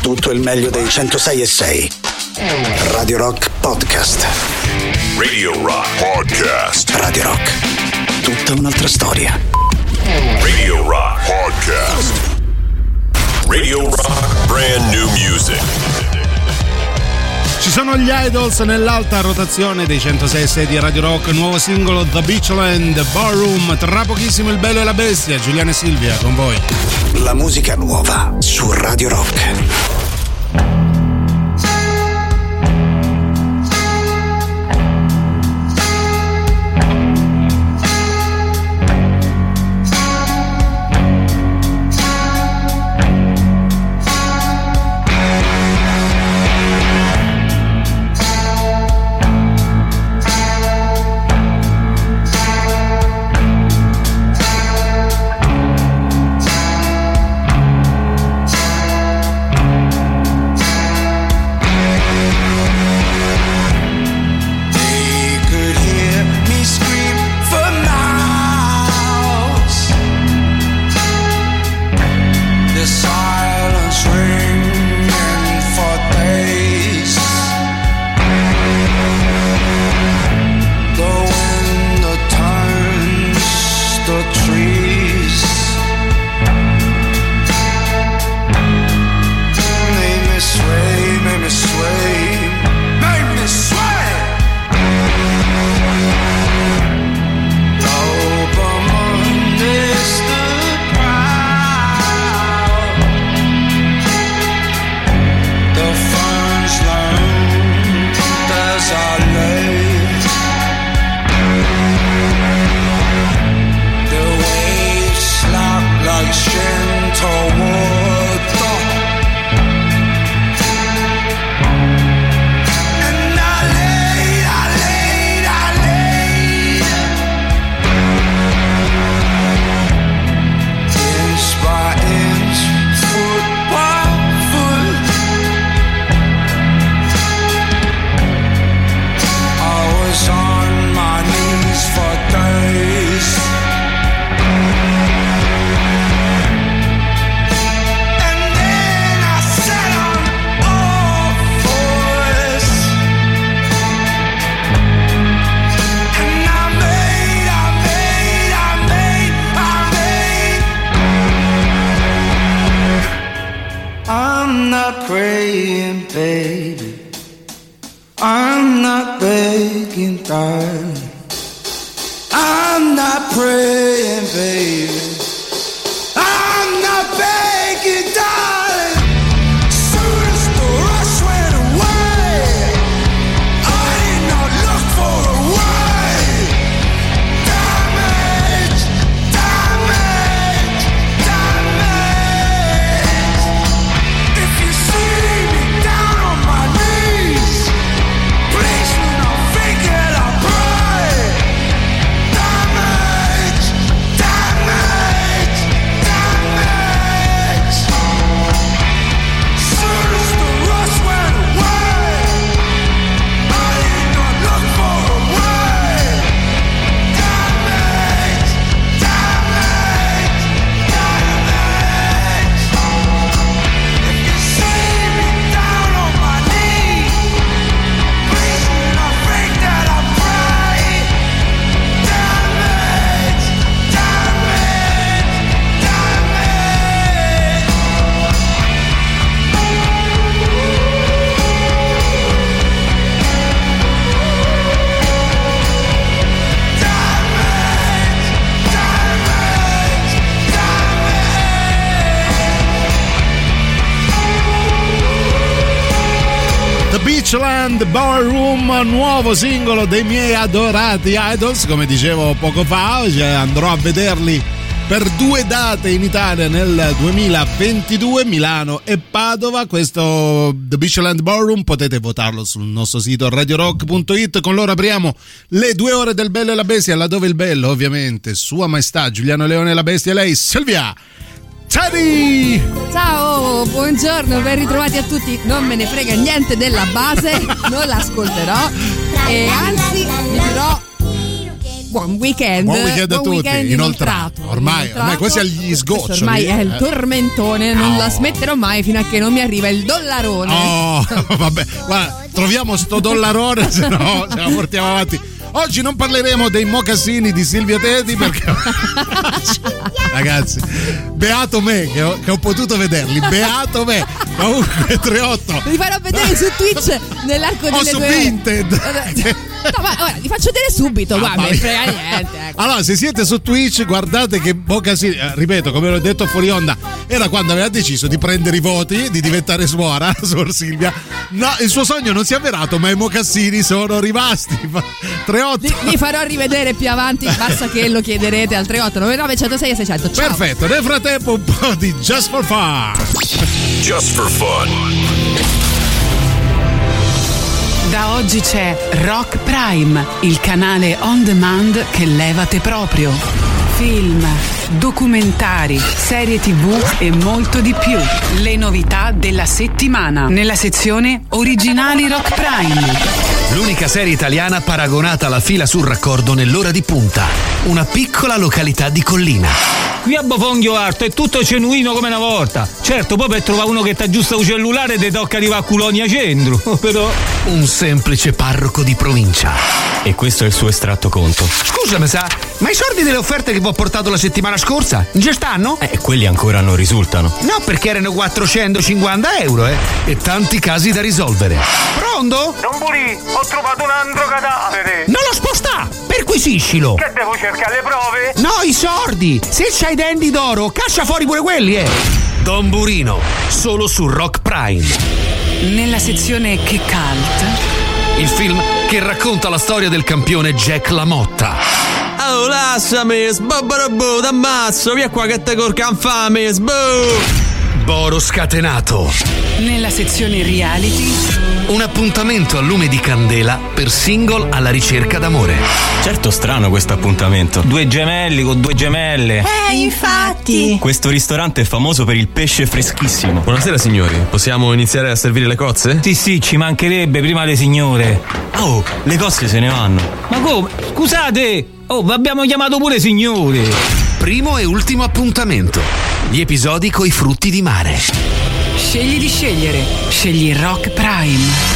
tutto il meglio dei 106.6. Radio Rock Podcast. Radio Rock Podcast. Radio Rock, tutta un'altra storia. Radio Rock Podcast. Radio Rock, brand new music. Ci sono gli Idols nell'alta rotazione dei 106.6 di Radio Rock, nuovo singolo The Beachland Ballroom. Tra pochissimo il bello e la bestia. Giuliano e Silvia con voi. La musica nuova su Radio Rock. Beachland Ballroom, nuovo singolo dei miei adorati Idols, come dicevo poco fa, andrò a vederli per 2 date in Italia nel 2022, Milano e Padova. Questo The Beachland Ballroom potete votarlo sul nostro sito radiorock.it. Con loro apriamo le 2 ore del bello e la bestia, laddove il bello ovviamente Sua Maestà Giuliano Leone e la bestia, lei Silvia Teddy. Ciao, buongiorno, ben ritrovati a tutti. Non me ne frega niente della base, non l'ascolterò e anzi vi dirò buon weekend. Buon weekend a tutti, inoltrato. Ormai quasi agli sgoccioli. Ormai è il tormentone, non la smetterò mai fino a che non mi arriva il dollarone. Oh, vabbè, guarda, troviamo sto dollarone, se no ce la portiamo avanti. Oggi non parleremo dei mocassini di Silvia Teti perché ragazzi, beato me che ho potuto vederli, beato me. Comunque 38 li farò vedere su Twitch nell'arco delle su due Vinted. No, ma ora li faccio vedere subito, guarda, mi frega niente, ecco. Allora, se siete su Twitch, guardate che mocassini, ripeto, come l'ho detto fuori onda, era quando aveva deciso di prendere i voti, di diventare suora, Suor Silvia. No, il suo sogno non si è avverato, ma i mocassini sono rimasti. 38. Li farò rivedere più avanti, basta che lo chiederete al 3899 106 600. Ciao. Perfetto, nel frattempo un po' di Just for Fun. Just for fun. Da oggi c'è Rock Prime, il canale on demand che levate proprio. Film, documentari, serie TV e molto di più. Le novità della settimana nella sezione Originali Rock Prime. L'unica serie italiana paragonata alla fila sul raccordo nell'ora di punta. Una piccola località di collina. Qui a Bofonghio Alto è tutto genuino come una volta. Certo, poi per trovare uno che ti aggiusta un cellulare ti tocca arrivare a Culonia Centro. Però Un semplice parroco di provincia. E questo è il suo estratto conto. Scusami, ma i soldi delle offerte che vi ho portato la settimana scorsa già stanno? Quelli ancora non risultano. No, perché erano 450 euro, E tanti casi da risolvere. Pronto? Don Burì, ho trovato un altro cadavere. Non lo sposta! Perquisiscilo! Che devo cercare le prove? No, i sordi! Se c'hai i denti d'oro, caccia fuori pure quelli, Don Burino, solo su Rock Prime. Nella sezione Che Cult. Il film che racconta la storia del campione Jack LaMotta. Oh, lasciami, sbobbarabbo, t'ammazzo, via qua che te corca infame, Boro scatenato. Nella sezione Reality. Un appuntamento a lume di candela per single alla ricerca d'amore. Certo, strano questo appuntamento. 2 gemelli con 2 gemelle. Infatti. Questo ristorante è famoso per il pesce freschissimo. Buonasera signori, possiamo iniziare a servire le cozze? Sì, ci mancherebbe, prima le signore. Oh, le cozze se ne vanno. Ma come? Scusate! Oh, vi abbiamo chiamato pure signore. Primo e ultimo appuntamento. Gli episodi coi frutti di mare. Scegli di scegliere. Scegli Rock Prime.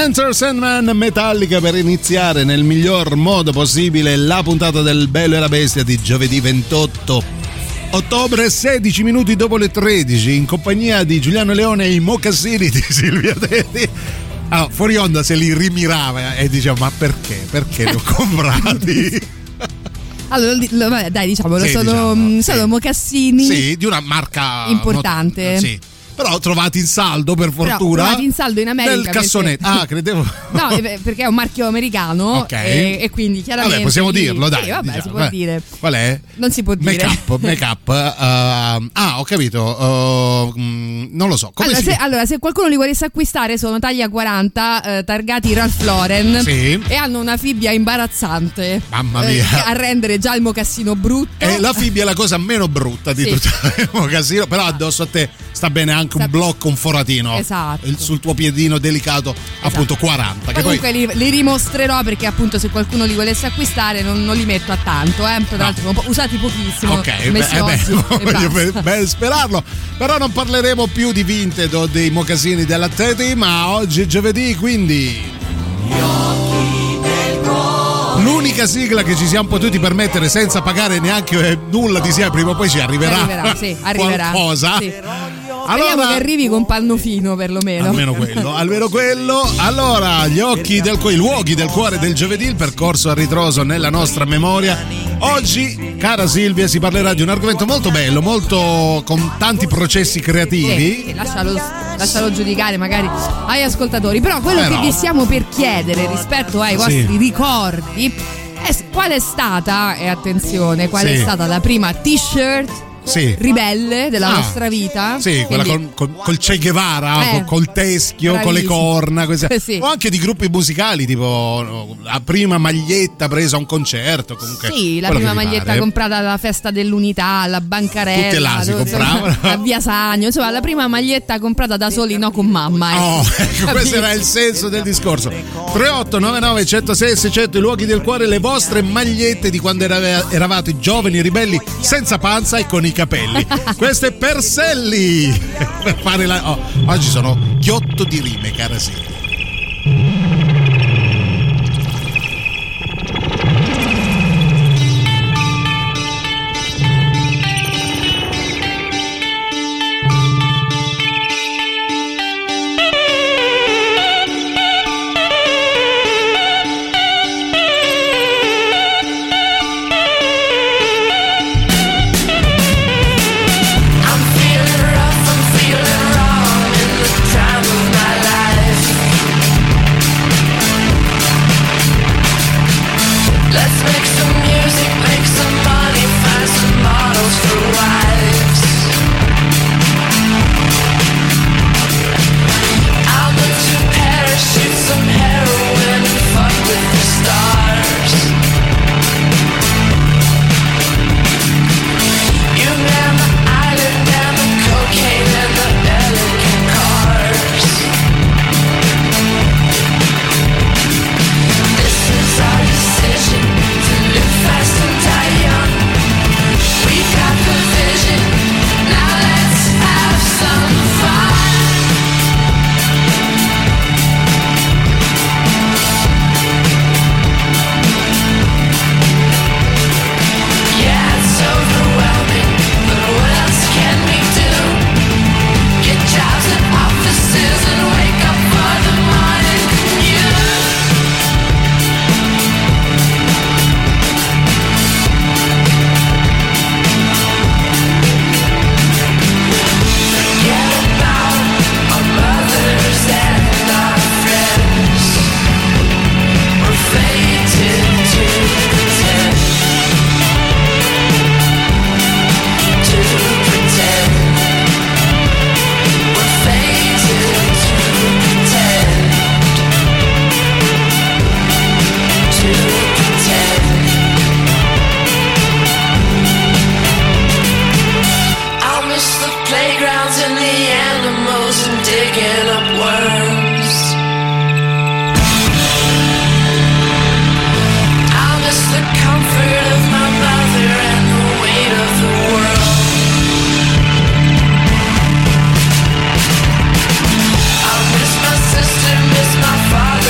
Enter Sandman, Metallica, per iniziare nel miglior modo possibile la puntata del Bello e la Bestia di giovedì 28 ottobre, 16 minuti dopo le 13, in compagnia di Giuliano Leone e i mocassini di Silvia Teti. Ah, fuori onda se li rimirava e diceva: ma perché li ho comprati? Allora, vabbè, dai, diciamolo, Sì, sono mocassini. Sì, di una marca importante. Sì. Però trovati in saldo, per fortuna. Trovati in saldo in America. Nel cassonetto. Ah, credevo. No, perché è un marchio americano. Ok. E quindi chiaramente. Vabbè, possiamo dirlo, dai. Sì, vabbè, diciamo, si può dire. Qual è? Non si può dire. Make-up. Ho capito. Non lo so. Come allora, se qualcuno li volesse acquistare, sono taglia 40, targati Ralph Lauren. Sì. E hanno una fibbia imbarazzante. Mamma mia. A rendere già il mocassino brutto. E la fibbia è la cosa meno brutta di tutto il mocassino. Però addosso a te sta bene anche un blocco, un foratino. Esatto. Sul tuo piedino delicato, appunto 40. Comunque li rimostrerò, perché appunto se qualcuno li volesse acquistare non li metto a tanto, tra l'altro sono usati pochissimo. Ok, voglio ben sperarlo. Però non parleremo più di Vinted o dei mocassini della Teti, ma oggi è giovedì, quindi l'unica sigla che ci siamo potuti permettere senza pagare neanche nulla di sé, prima o poi ci arriverà qualcosa. Sì. Speriamo che arrivi con Pannofino, perlomeno. Almeno quello. Allora, i luoghi del cuore del giovedì, il percorso a ritroso nella nostra memoria. Oggi, cara Silvia, si parlerà di un argomento molto bello, molto con tanti processi creativi. Sì, lascialo giudicare magari agli ascoltatori. Però quello che vi stiamo per chiedere rispetto ai vostri ricordi è qual è stata, e attenzione, è stata la prima t-shirt ribelle della nostra vita. Sì, quella col Che Guevara, col teschio, bravissimo, con le corna, o anche di gruppi musicali, tipo la prima maglietta presa a un concerto. Comunque, sì, la prima maglietta comprata alla festa dell'unità, alla bancarella, tutte là si compravano, a Via Sagno, insomma la prima maglietta comprata da soli, no con mamma. Questo era il senso del discorso. 3899 106 600, i luoghi del cuore, le vostre magliette di quando eravate giovani, ribelli, senza panza e con i capelli. Questo è Perselli. Per fare oggi sono ghiotto di rime, cara Silvia. Father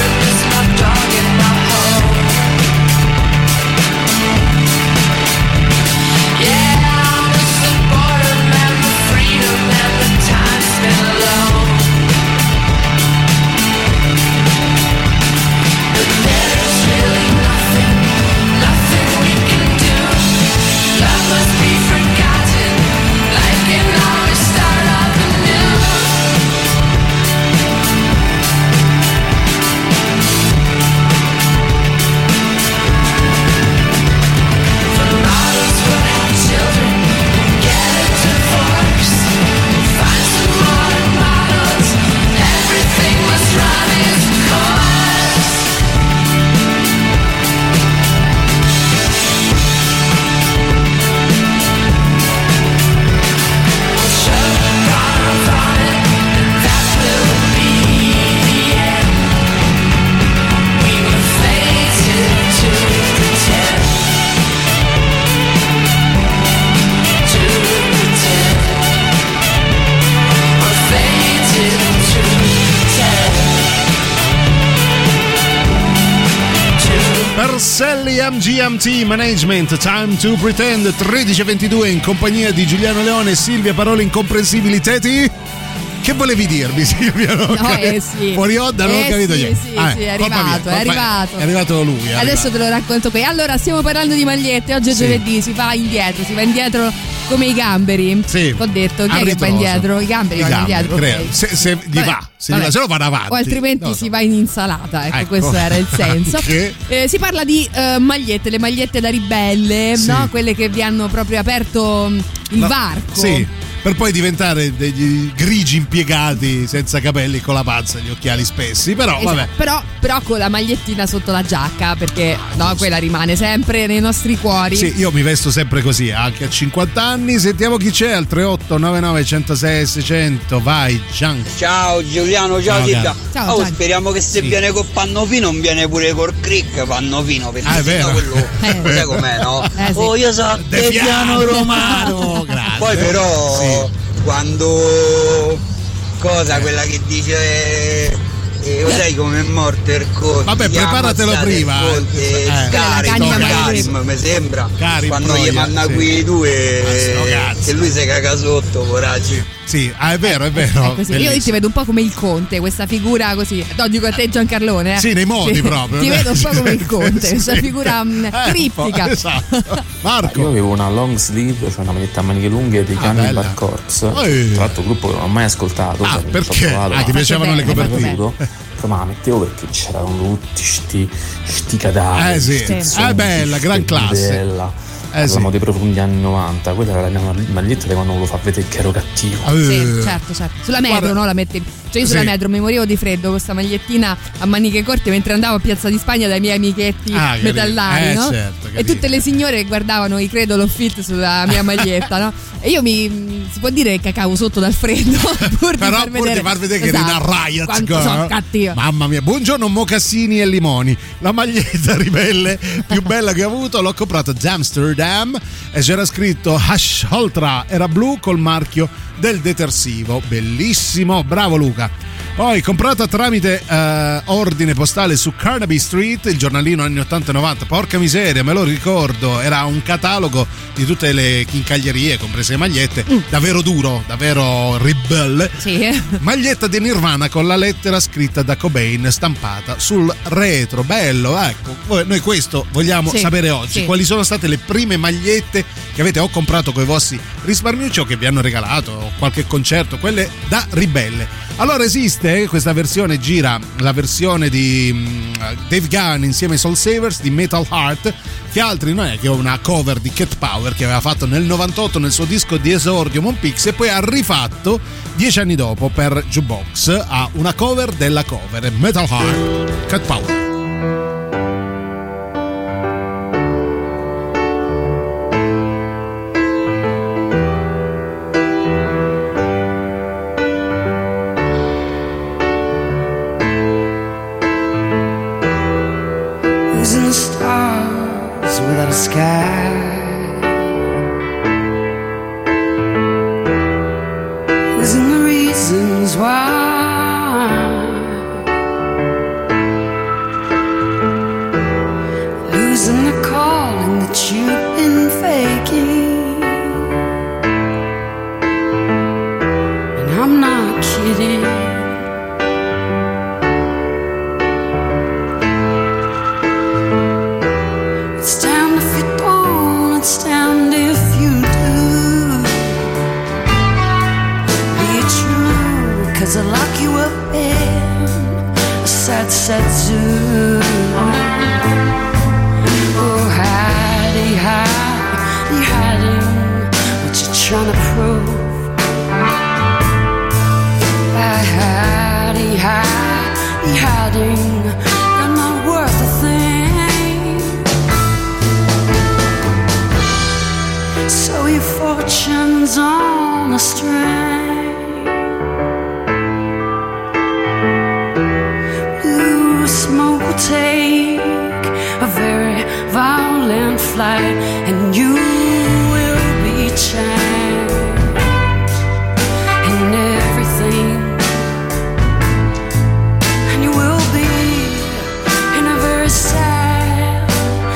Michelselli, MGMT Management, Time to Pretend, 13:22 in compagnia di Giuliano Leone e Silvia, parole incomprensibili. Teti? Che volevi dirmi, Silvia? No, sì. Fuori onda, non ho capito niente. Sì, è arrivato. È arrivato lui. Adesso te lo racconto qui. Allora, stiamo parlando di magliette. Oggi è giovedì, si va indietro come i gamberi. Sì. Ho detto, chi è che va indietro? I gamberi vanno indietro. Okay. Se gli va, se no vanno avanti. O altrimenti si va in insalata. Ecco, questo era il senso. Si parla di magliette, le magliette da ribelle, no? Quelle che vi hanno proprio aperto il varco. Sì. Per poi diventare degli grigi impiegati senza capelli, con la panza e gli occhiali spessi. Però vabbè. Però con la magliettina sotto la giacca, perché quella rimane sempre nei nostri cuori. Sì, io mi vesto sempre così, anche a 50 anni. Sentiamo chi c'è al 3899 106 600. Vai, Gian. Ciao Giuliano, ciao Silvia. Ciao, speriamo che se viene col Pannofino non viene pure col Crick Pannofino, perché è vero. Quello sai com'è, no? Sì. Oh, io so De Piano Romano. Grazie. Poi però quando quella che dice lo sai come è morto il conte? Vabbè, preparatelo prima. Karim mi sembra. Quando gli manna qui due che lui si caga sotto, coraggio. Sì, è vero. Io ti vedo un po' come il conte, questa figura così. No, dico a te Giancarlone. Sì, nei modi proprio. Ti vedo un po' come il conte, questa figura criptica. Esatto. Marco. Io avevo una long sleeve, cioè una maglietta a maniche lunghe dei Cannibal Corpse. Tra l'altro gruppo che non ho mai ascoltato. Perché? Ti piacevano le copertine? Ma la mettevo perché c'erano tutti sti cadaveri. È bella, gran classe. Bella. Parliamo dei profondi anni 90. Quella era la maglietta quando volevo far vedere che ero cattivo. Sì, certo. Sulla metro, no? La mettevi. Cioè io sulla metro mi morivo di freddo con questa magliettina a maniche corte mentre andavo a Piazza di Spagna dai miei amichetti metallari, no? Certo, e tutte le signore guardavano i Credolo Fit sulla mia maglietta, no? E io si può dire che cacavo sotto dal freddo pur di far vedere che eri una riot. Quanto sono cattiva. Mamma mia, buongiorno mocassini e limoni. La maglietta ribelle più bella che ho avuto l'ho comprata ad Amsterdam e c'era scritto Hash Ultra, era blu col marchio del detersivo, bellissimo, bravo Luca. Poi comprata tramite ordine postale su Carnaby Street, il giornalino anni 80 e 90, porca miseria, me lo ricordo, era un catalogo di tutte le chincaglierie, comprese le magliette, davvero duro, davvero ribelle. Sì. Maglietta di Nirvana con la lettera scritta da Cobain stampata sul retro, bello, ecco. Noi questo vogliamo sapere oggi, quali sono state le prime magliette che avete o comprato con i vostri risparmiucci o che vi hanno regalato, qualche concerto, quelle da ribelle. Allora esiste questa versione, gira la versione di Dave Gahan insieme ai Soul Savers di Metal Heart, che altri non è che una cover di Cat Power che aveva fatto nel 98 nel suo disco di esordio Monpix e poi ha rifatto 10 anni dopo per Jukebox, a una cover della cover, Metal Heart, Cat Power. Without a sky, losing the reasons why, losing the calling that you've been faking, and I'm not kidding. Stand if you do. Be true, 'cause I lock you up in a sad, sad zoo. Oh, hidey, hiding what you trying to prove. Hidey, hiding, you're not worth a thing. So your fortune's on a string. Blue smoke will take a very violent flight, and you will be changed in everything, and you will be in a very sad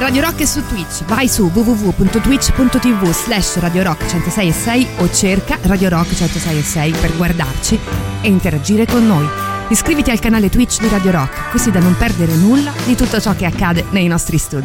Radio Rock è su Twitch. Vai su www.twitch.tv/Radio Rock 106.6 o cerca Radio Rock 106.6 per guardarci e interagire con noi. Iscriviti al canale Twitch di Radio Rock, così da non perdere nulla di tutto ciò che accade nei nostri studi.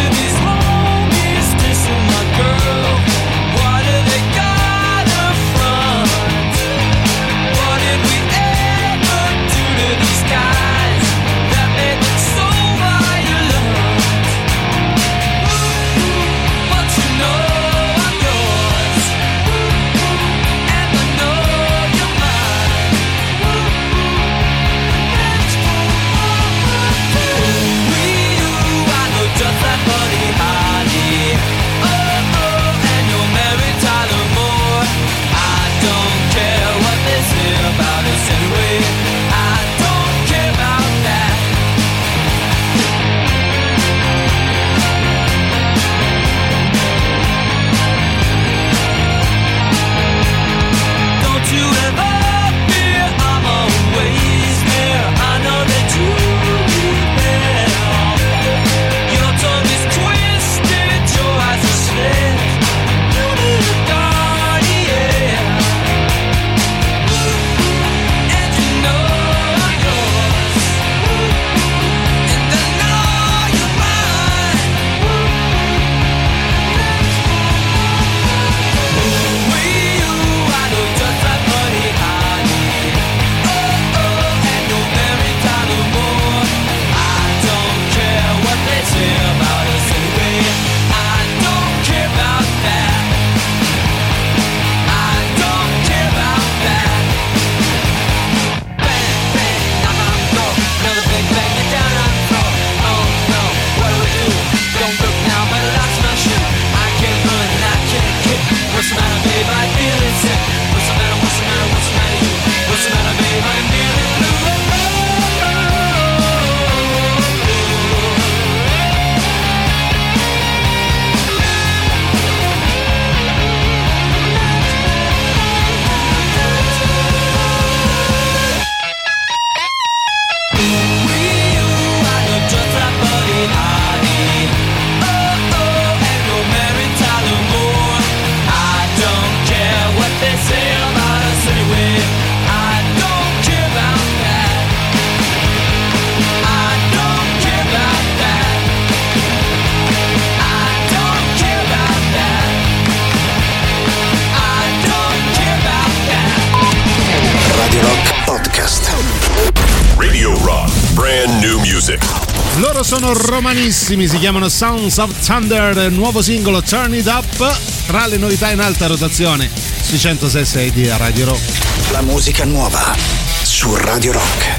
Loro sono romanissimi, si chiamano Sounds of Thunder, nuovo singolo Turn It Up, tra le novità in alta rotazione sui 106.6 di Radio Rock. La musica nuova su Radio Rock.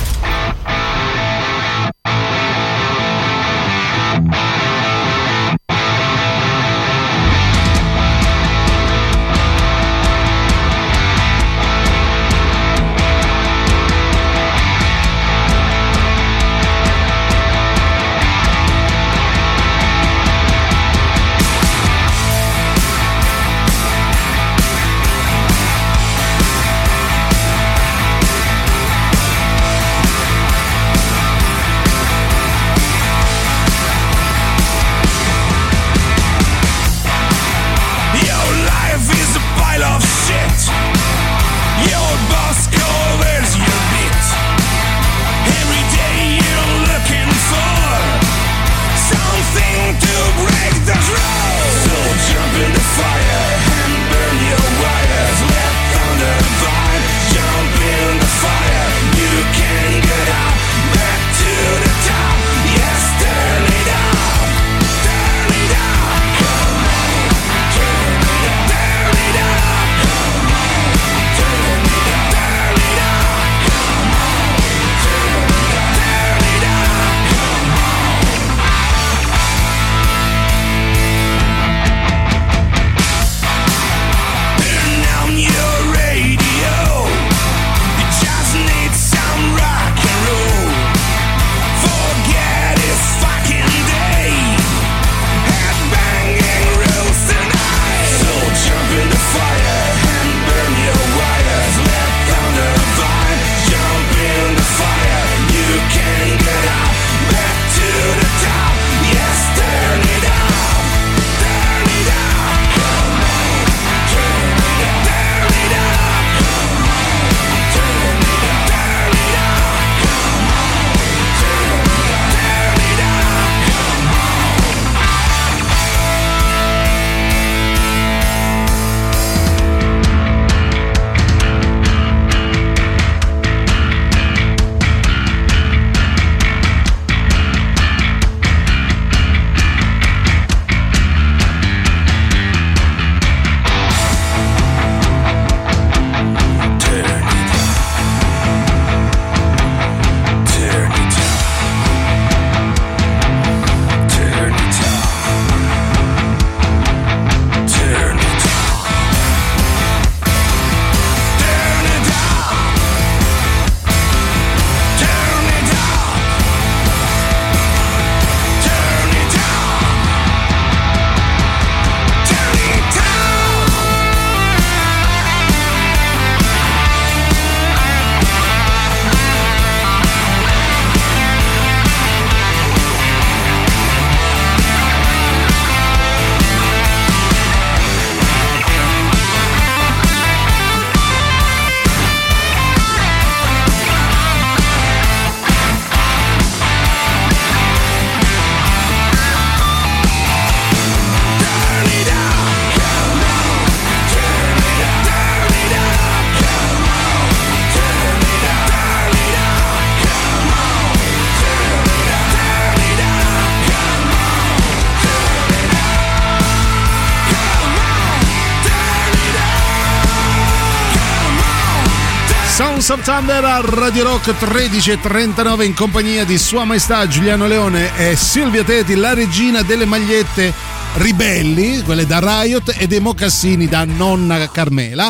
Sons of Thunder a Radio Rock 13:39 in compagnia di Sua Maestà Giuliano Leone e Silvia Teti, la regina delle magliette ribelli, quelle da Riot, e dei mocassini da nonna Carmela.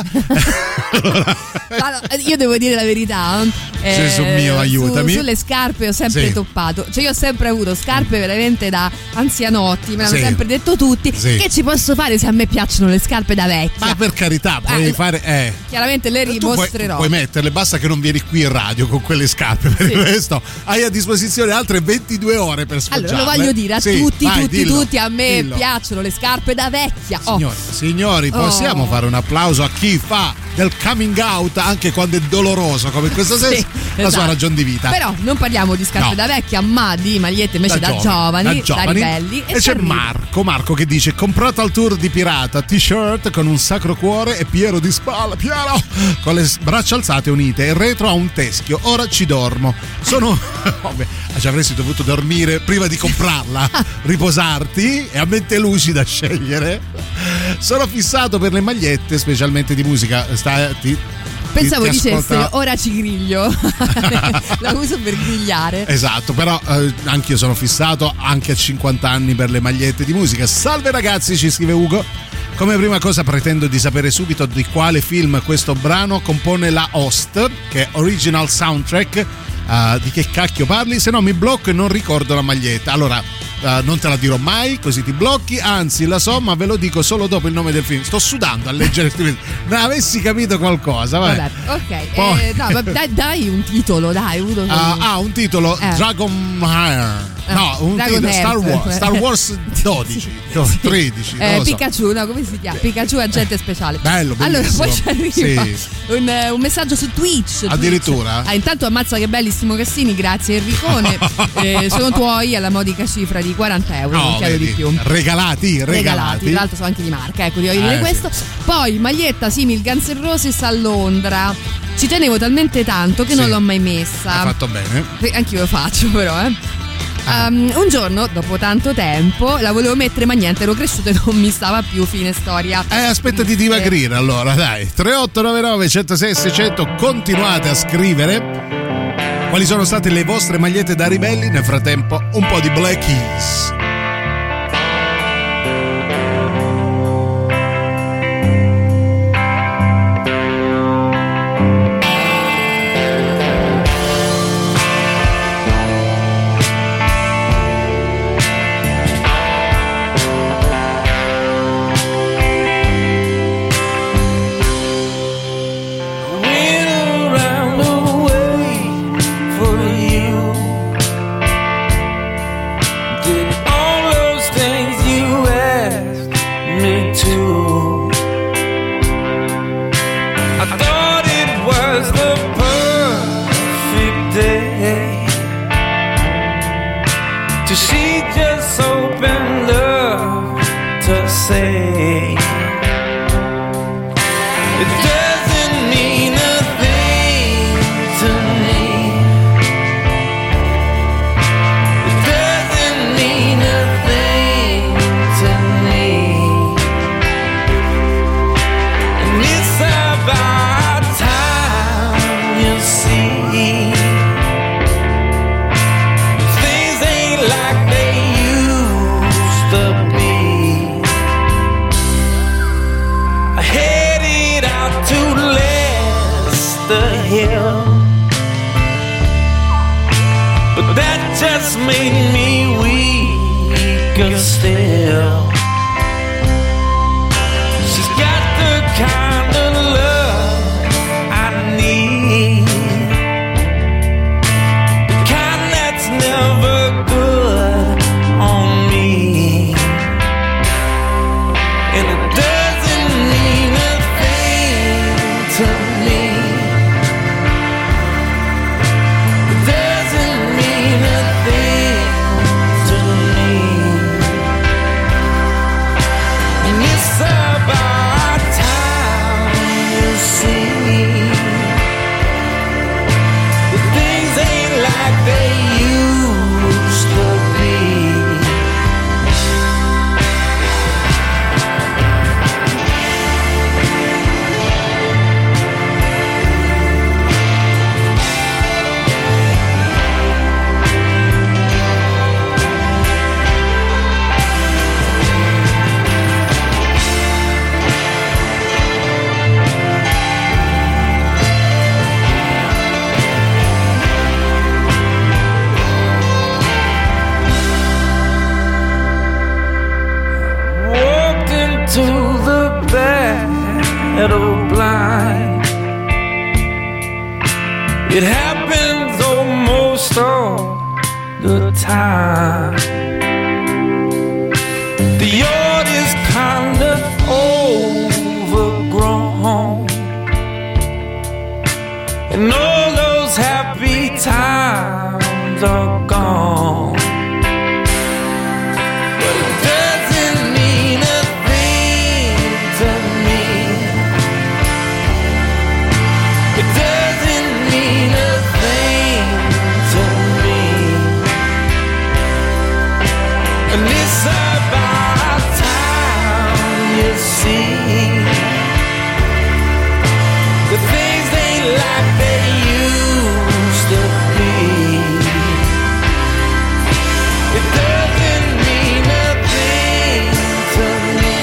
Io devo dire la verità, Gesù mio, aiutami. Sulle scarpe ho sempre toppato, cioè io ho sempre avuto scarpe veramente da anzianotti, me l'hanno sempre detto tutti. Che ci posso fare se a me piacciono le scarpe da vecchia? Ma per carità, puoi fare chiaramente le rimostrerò. Puoi metterle, basta che non vieni qui in radio con quelle scarpe, per questo hai a disposizione altre 22 ore per sfoggiarle. Allora lo voglio dire a tutti, a me piacciono le scarpe da vecchia. Signori, possiamo fare un applauso a chi fa del coming out anche quando è doloroso, come in questo senso, la sua ragione di vita. Però non parliamo di scarpe da vecchia, ma di magliette invece da giovani, da ribelli. E c'è Marco che dice: comprato al tour di pirata, t-shirt con un sacro cuore e Piero di spalla, Piero con le braccia alzate unite, il retro ha un teschio, ora ci dormo. Sono ci avresti dovuto dormire prima di comprarla, riposarti e a mente lucida scegliere. Sono fissato per le magliette, specialmente di musica. Pensavo dicesse ora ci griglio. La uso per grigliare. Esatto, però anch'io sono fissato anche a 50 anni per le magliette di musica. Salve ragazzi, ci scrive Ugo. Come prima cosa pretendo di sapere subito di quale film questo brano compone la host, che è original soundtrack. Di che cacchio parli? Se no mi blocco e non ricordo la maglietta. Allora non te la dirò mai, così ti blocchi. Anzi, la so, ma ve lo dico solo dopo il nome del film. Sto sudando a leggere non avessi capito qualcosa. Vabbè, ok. Dai un titolo, dai. Un titolo, Dragon Heart. No, un titolo, Star Wars 12, 13. Pikachu, no, come si chiama? Pikachu agente speciale. Bello, bellissimo. Allora, poi ci arriva un messaggio su Twitch. Addirittura? Intanto ammazza che bellissimo Cassini, grazie Enricone. Sono tuoi alla modica cifra di 40 euro, non chiedo di più. Regalati. Tra l'altro sono anche di marca, ecco, ti voglio dire questo. Poi maglietta simil Guns N' Roses a Londra. Ci tenevo talmente tanto che non l'ho mai messa. Hai fatto bene. Anch'io lo faccio, però, un giorno, dopo tanto tempo, la volevo mettere, ma niente, ero cresciuta e non mi stava più, fine storia. Aspetta di dimagrire allora, dai. 3899 106 600, continuate a scrivere quali sono state le vostre magliette da ribelli. Nel frattempo un po' di Black Keys. meadow blind. It happens almost all the time. The yard is kind of overgrown, and all those happy times are gone. But it doesn't mean a thing to me. It doesn't mean a thing to me. And it's about time, you see. The things ain't like they used to be. It doesn't mean a thing to me.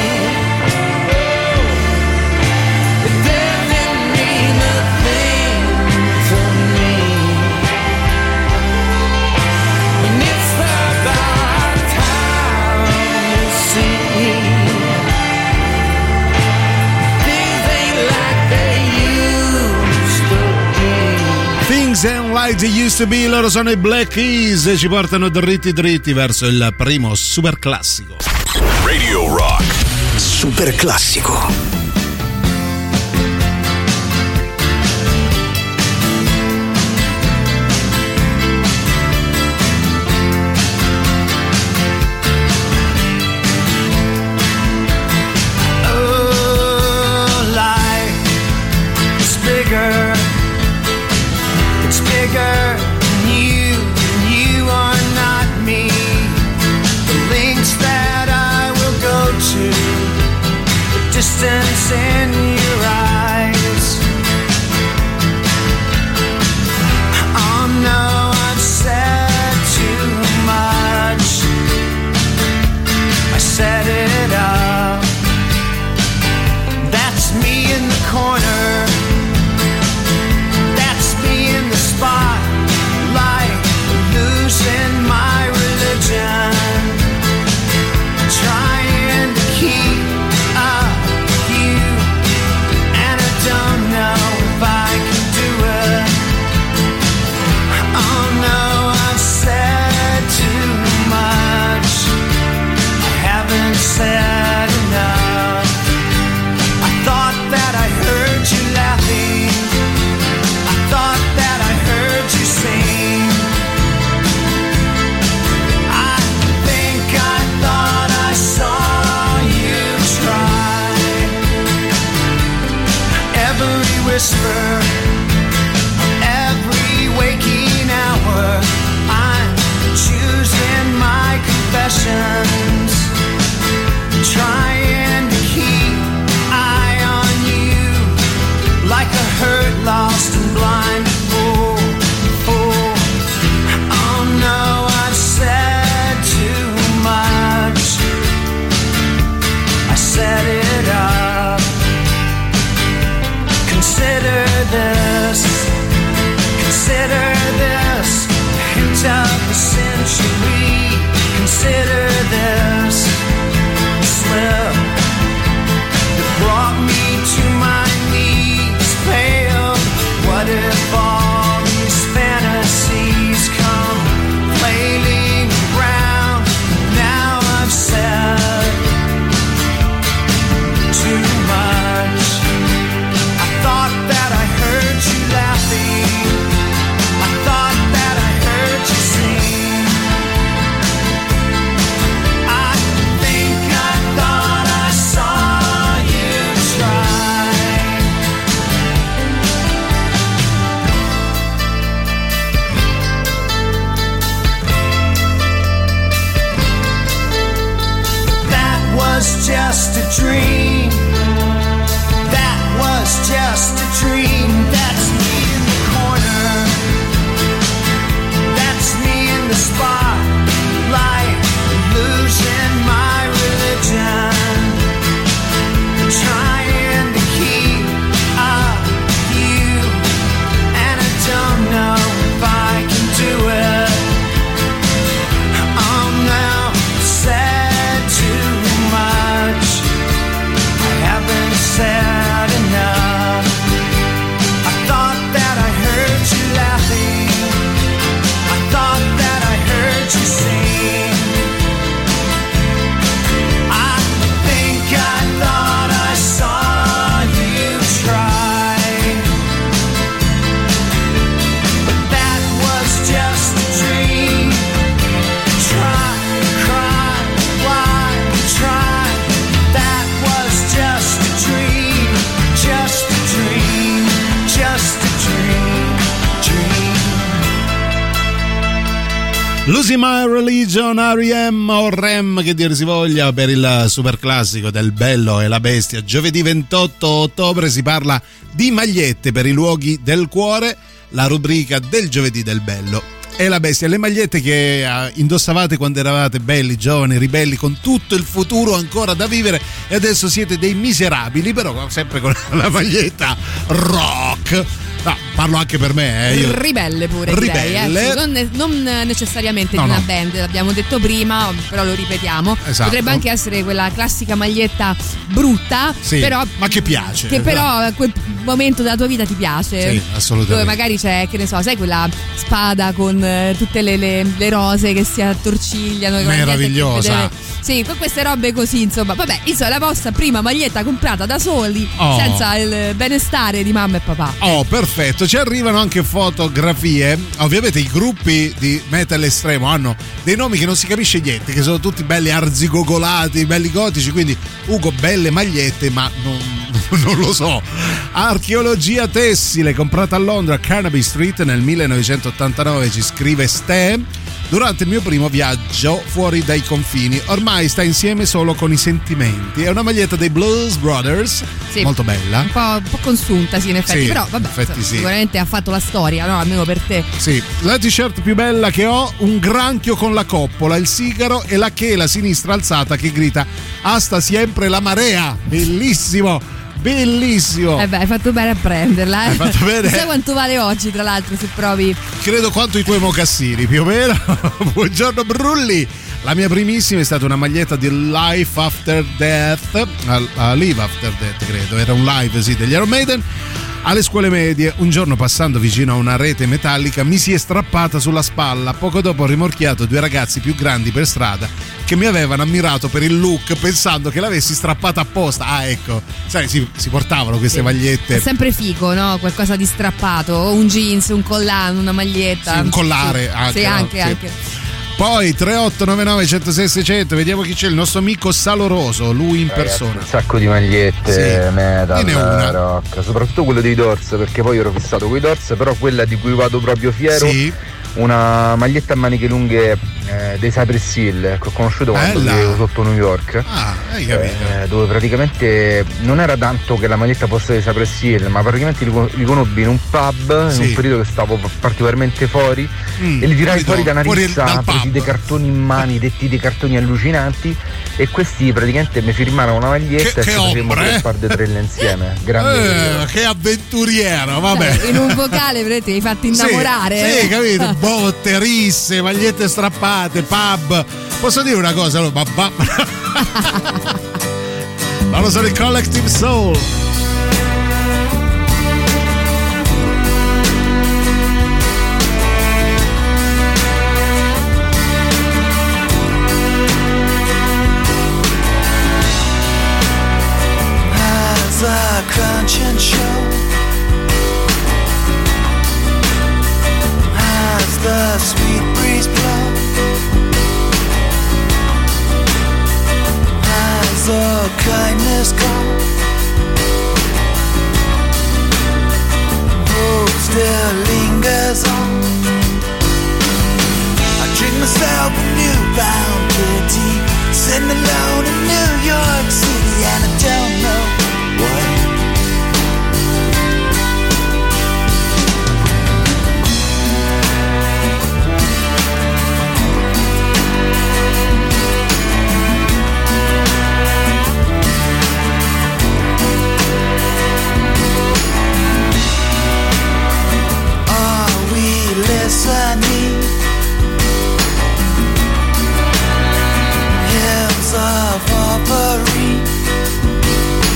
It doesn't mean a thing to me. And it's about time, you see. Things ain't like they used to be. Things Ain't Like They Used To Be, loro sono i Black Keys, ci portano dritti dritti verso il primo super classico. Radio Rock. Super classico. Oh, life is bigger. It's bigger than you, and you are not me. The links that I will go to, the distance in your eyes. Oh no, I've said too much. I set it up. That's me in the corner. That's me in the spotlight, losing my religion, trying to keep up with you, and I don't know if I can do it. Oh no, I've said too much. I haven't said enough. I thought that I heard you laughing. I thought that I heard you sing. I think I thought I saw you try. Every whisper, every waking hour, I'm choosing my confessions, trying to keep eye on you, like a hurt, lost and blind fool. Oh no, I've said too much. I set it up. Consider this. Consider this. Hint of the century. Consider this. Slip that brought me to my knees, pale. What if all these fantasies come flailing around? Now I've said too much. I thought that I heard you laughing. I thought that I heard you sing. Losing My Religion, R.E.M. o REM che dir si voglia, per il super classico del Bello e la Bestia. Giovedì 28 ottobre si parla di magliette per i luoghi del cuore, la rubrica del Giovedì del Bello e la Bestia. Le magliette che indossavate quando eravate belli, giovani, ribelli, con tutto il futuro ancora da vivere, e adesso siete dei miserabili, però sempre con la maglietta rock. No, parlo anche per me, io. Ribelle pure, ribelle. Direi, non necessariamente di una band, l'abbiamo detto prima, però lo ripetiamo. Esatto. Potrebbe anche essere quella classica maglietta brutta, sì, però ma che piace. Che però a quel momento della tua vita ti piace. Sì, assolutamente. Dove magari c'è, che ne so, sai quella spada con tutte le rose che si attorcigliano. Meravigliosa. Sì, con queste robe così, insomma. Vabbè, insomma, la vostra prima maglietta comprata da soli, senza il benestare di mamma e papà. Oh, perfetto. Ci arrivano anche fotografie. Ovviamente i gruppi di metal estremo hanno dei nomi che non si capisce niente, che sono tutti belli arzigogolati, belli gotici, quindi Ugo, belle magliette, ma non lo so. Archeologia tessile, comprata a Londra, Carnaby Street nel 1989, ci scrive Ste. Durante il mio primo viaggio fuori dai confini, ormai sta insieme solo con i sentimenti. È una maglietta dei Blues Brothers, sì, molto bella. Un po' consunta, sì, in effetti, sì, però vabbè, effetti sì. Sicuramente ha fatto la storia, no? Almeno per te. Sì, la t-shirt più bella che ho, un granchio con la coppola, il sigaro e la chela sinistra alzata che grita "Asta sempre la marea". Bellissimo! Bellissimo. Hai fatto bene a prenderla. Hai fatto bene. Sai quanto vale oggi, tra l'altro, se provi? Credo quanto i tuoi mocassini, più o meno. Buongiorno Brulli. La mia primissima è stata una maglietta di Life After Death. Live After Death, credo. Era un live, sì, degli Iron Maiden. Alle scuole medie, un giorno passando vicino a una rete metallica mi si è strappata sulla spalla. Poco dopo ho rimorchiato due ragazzi più grandi per strada che mi avevano ammirato per il look, pensando che l'avessi strappata apposta. Ah, ecco, sai, si portavano queste magliette. È sempre figo, no? Qualcosa di strappato, un jeans, un collano, una maglietta. Sì, un collare, sì, anche, no? anche. Poi 3899 106 600, vediamo chi c'è, il nostro amico Saloroso, lui in persona. Un sacco di magliette, sì, metal, rock, soprattutto quello dei Doors, perché poi ero fissato con i Doors, però quella di cui vado proprio fiero, sì, una maglietta a maniche lunghe dei Cypress Hill, che ho conosciuto quando vivevo sotto New York. Hai capito? Dove praticamente non era tanto che la maglietta fosse dei Cypress Hill, ma praticamente li conobbi in un pub, sì, in un periodo che stavo particolarmente fuori, e li tirai fuori da una rissa, presi dei cartoni in mani, detti dei cartoni allucinanti, e questi praticamente mi firmarono una maglietta e ci facevamo un par di trelle insieme. Grande che avventuriero, vabbè. In un vocale ti hai fatto innamorare. Sì, capito? Botte, risse, magliette strappate, pub. Posso dire una cosa? Non lo so, il Collective Soul. As I crunch and show, as the sweet breeze blows, as the kindness goes, hope still lingers on. I drink myself a newfound pity, sitting alone in New York City, and I don't know why. Listening, hymns of offering,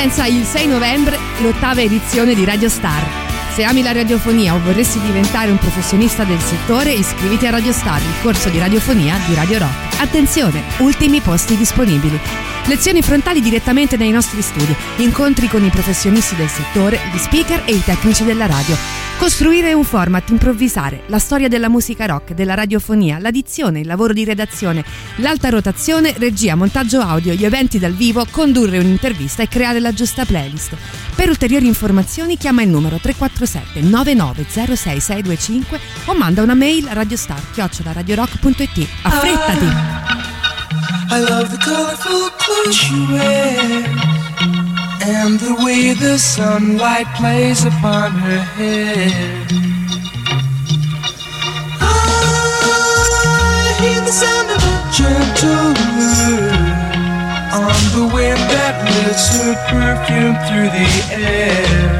Comienza il 6 novembre l'8ª edizione di Radio Star. Se ami la radiofonia o vorresti diventare un professionista del settore, iscriviti a Radio Star, il corso di radiofonia di Radio Rock. Attenzione, ultimi posti disponibili. Lezioni frontali direttamente nei nostri studi, incontri con i professionisti del settore, gli speaker e i tecnici della radio. Costruire un format, improvvisare, la storia della musica rock, della radiofonia, la dizione, il lavoro di redazione, l'alta rotazione, regia, montaggio audio, gli eventi dal vivo, condurre un'intervista e creare la giusta playlist. Per ulteriori informazioni chiama il numero 347 9906625 o manda una mail a radiostar@radiorock.it. Affrettati! I love the colorful clothes you wear and the way the sunlight plays upon her hair. I hear the sound of a gentle word on the wind that lifts her perfume through the air.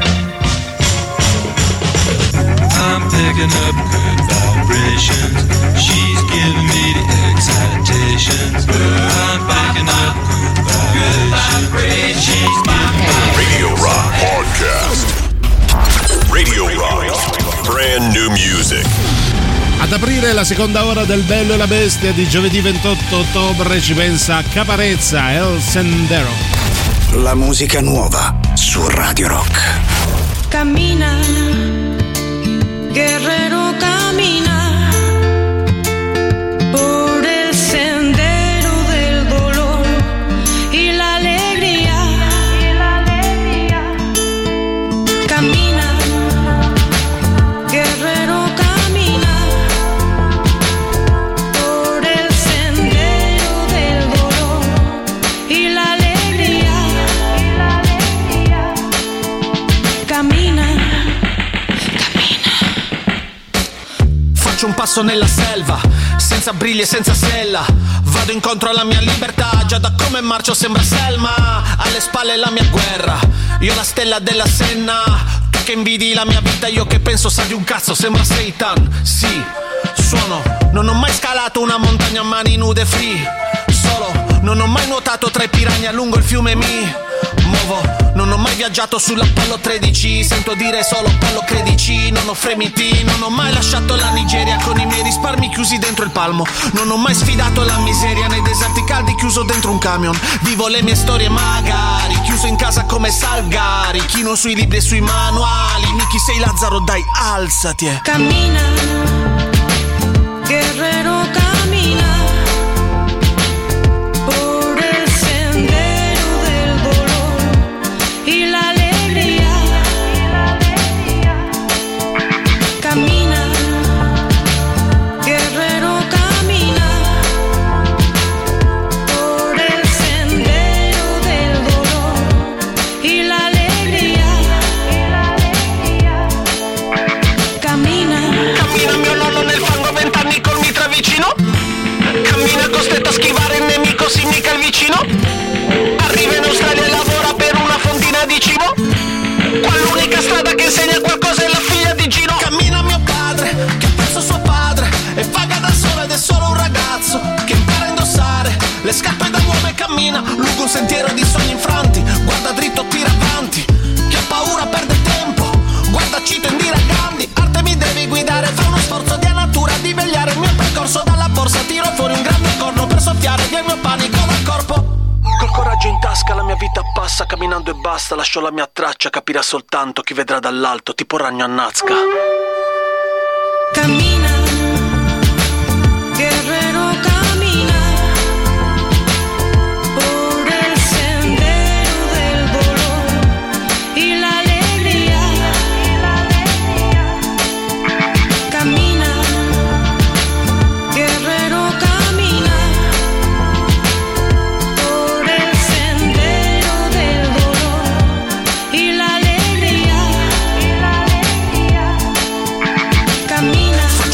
I'm picking up good vibrations. She's giving me the excitations. I'm picking up good vibrations. Radio Rock Podcast. Radio Rock. Brand new music. Ad aprire la seconda ora del Bello e la Bestia di giovedì 28 ottobre ci pensa Caparezza, El Sendero. La musica nuova su Radio Rock. Camina, guerrero, camina por el sendero del dolor y la alegría. Camina, guerrero, camina por el sendero del dolor y la alegría. Camina. Faccio un passo nella selva, senza briglie e senza sella. Vado incontro alla mia libertà, già da come marcio sembra Selma. Alle spalle la mia guerra, io la stella della Senna. Tu che invidi la mia vita, io che penso sa di un cazzo, sembra Satan. Sì, suono, non ho mai scalato una montagna a mani nude free. Solo, non ho mai nuotato tra i piranha lungo il fiume Mi muovo, non ho mai viaggiato sull'Apollo 13. Sento dire solo Apollo credici, non ho fremiti. Non ho mai lasciato la Nigeria con i miei risparmi chiusi dentro il palmo. Non ho mai sfidato la miseria nei deserti caldi chiuso dentro un camion. Vivo le mie storie magari, chiuso in casa come Salgari. Chino sui libri e sui manuali. Miki sei Lazzaro, dai alzati. Camina, guerrero, camina por el sendero del dolor y la alegría. Camina, guerrero, camina por el sendero del dolor y la alegría. Camina. Cammina mio nonno nel fango 20 anni col mitra vicino. Cammina costretto a schivare il nemico, si mica il vicino. Arriva in Australia e lavora per una fontina di cibo. Qua l'unica strada che insegna qualcosa è la figlia di Gino. Cammina mio padre, che ha perso suo padre e vaga da solo ed è solo un ragazzo che impara a indossare le scarpe da uomo e cammina lungo un sentiero di sogni infranti. Guarda dritto, tira avanti, chi ha paura perde tempo. Guarda Cito Indira Gandhi, arte mi devi guidare. Fa uno sforzo di natura di vegliare il mio percorso. Dalla borsa tiro fuori un grande corno per soffiare via il mio panico dal corpo. Col coraggio in tasca la mia vita passa, camminando e basta. Lascio la mia traccia, capirà soltanto chi vedrà dall'alto, tipo ragno a Nazca. Camina, guerrero, camina por el sendero del dolor y la alegría. Camina, guerrero, camina por el sendero del dolor y la alegría. Camina.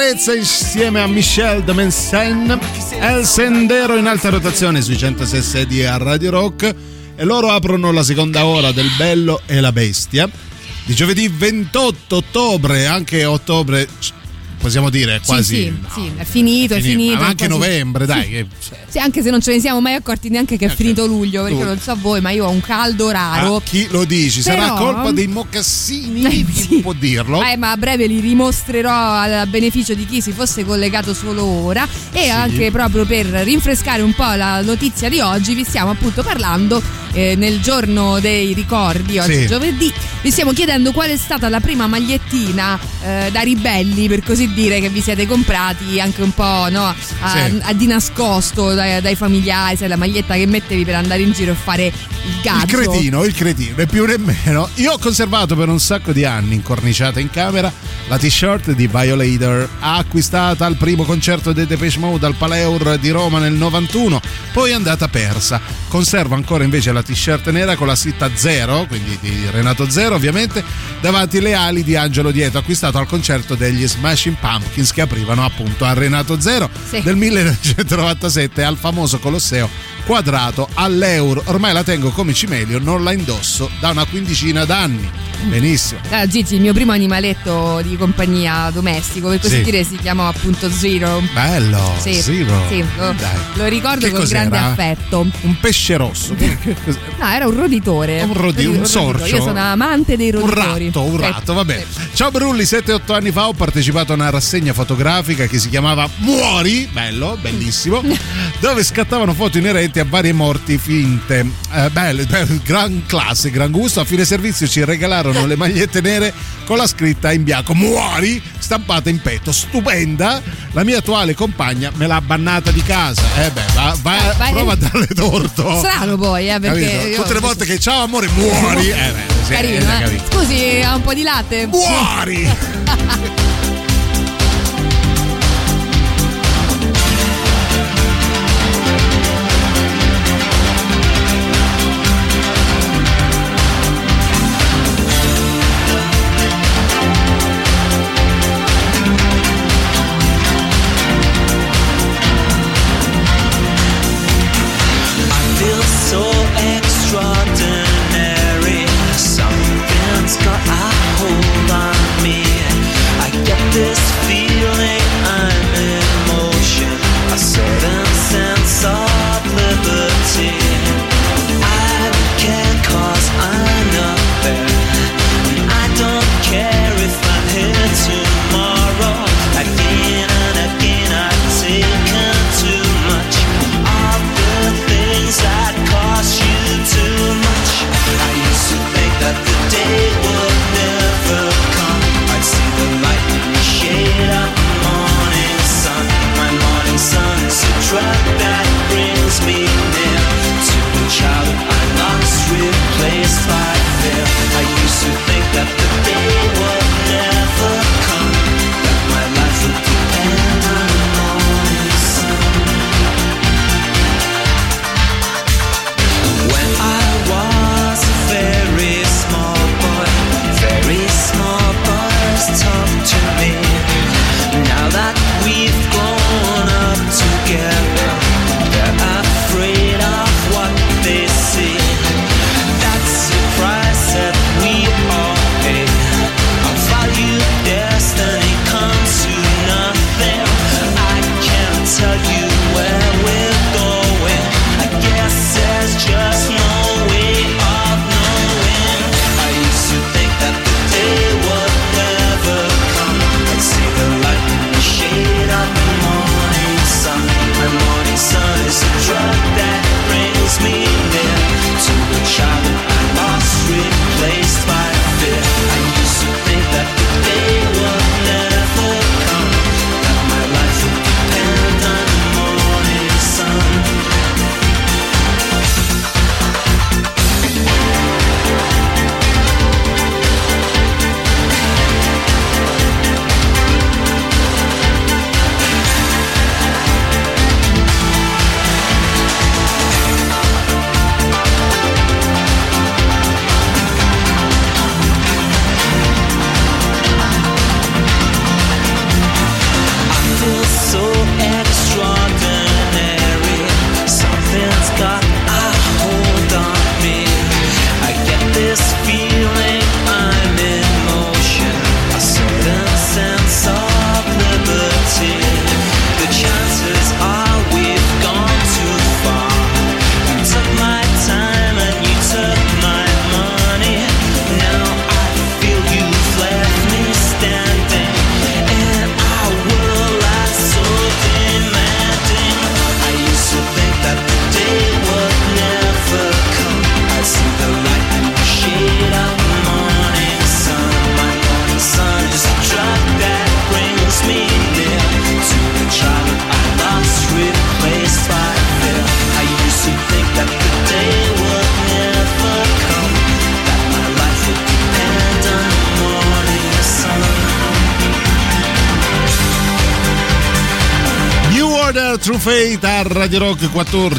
bellezza insieme a Michel de Mensen, El Sendero in alta rotazione sui 106 di Radio Rock, e loro aprono la seconda ora del Bello e la Bestia di giovedì 28 ottobre, anche ottobre possiamo dire quasi sì, è finito. ma anche quasi, novembre, dai. Sì. Che... Sì, anche se non ce ne siamo mai accorti neanche che è finito luglio, perché non so voi, ma io ho un caldo raro. A chi lo dici? Però... sarà colpa dei mocassini? Chi può dirlo? Ma a breve li dimostrerò a beneficio di chi si fosse collegato solo ora, e anche proprio per rinfrescare un po' la notizia di oggi vi stiamo appunto parlando nel giorno dei ricordi, oggi giovedì, vi stiamo chiedendo qual è stata la prima magliettina da ribelli, per così dire, che vi siete comprati anche un po', no, di nascosto dai familiari, sai, la maglietta che mettevi per andare in giro e fare il gazzo. Il cretino, né più né meno. Io ho conservato per un sacco di anni, incorniciata in camera, la t-shirt di Violator, acquistata al primo concerto dei Depeche Mode al Paleur di Roma nel 91, poi è andata persa. Conservo ancora invece la t-shirt nera con la scritta Zero, quindi di Renato Zero ovviamente, davanti le ali di Angelo Dietro, acquistato al concerto degli Smashing Pumpkins che aprivano appunto a Renato Zero del 1997 al famoso Colosseo quadrato all'Euro. Ormai la tengo come cimelio, non la indosso da una quindicina d'anni. Benissimo. Gigi, il mio primo animaletto di compagnia domestico, per così dire, si chiamava appunto Zero. Bello, Zero. Sì, lo ricordo che con grande affetto. Un pesce rosso. No, era un roditore. Un sorcio. Io sono amante dei roditori. Un ratto, vabbè. Ciao Brulli, 7-8 anni fa ho partecipato a una rassegna fotografica che si chiamava Muori, bello, bellissimo, dove scattavano foto inerenti a varie morti finte. Bello, gran classe, gran gusto. A fine servizio ci regalarono le magliette nere con la scritta in bianco Muori stampata in petto, stupenda. La mia attuale compagna me l'ha bannata di casa. Prova a darle torto. Strano poi, perché tutte le volte che ciao amore muori. Carino, Scusi, ha un po' di latte? Muori. Extraordinary, something's got a hold on me. I True Fate a Radio Rock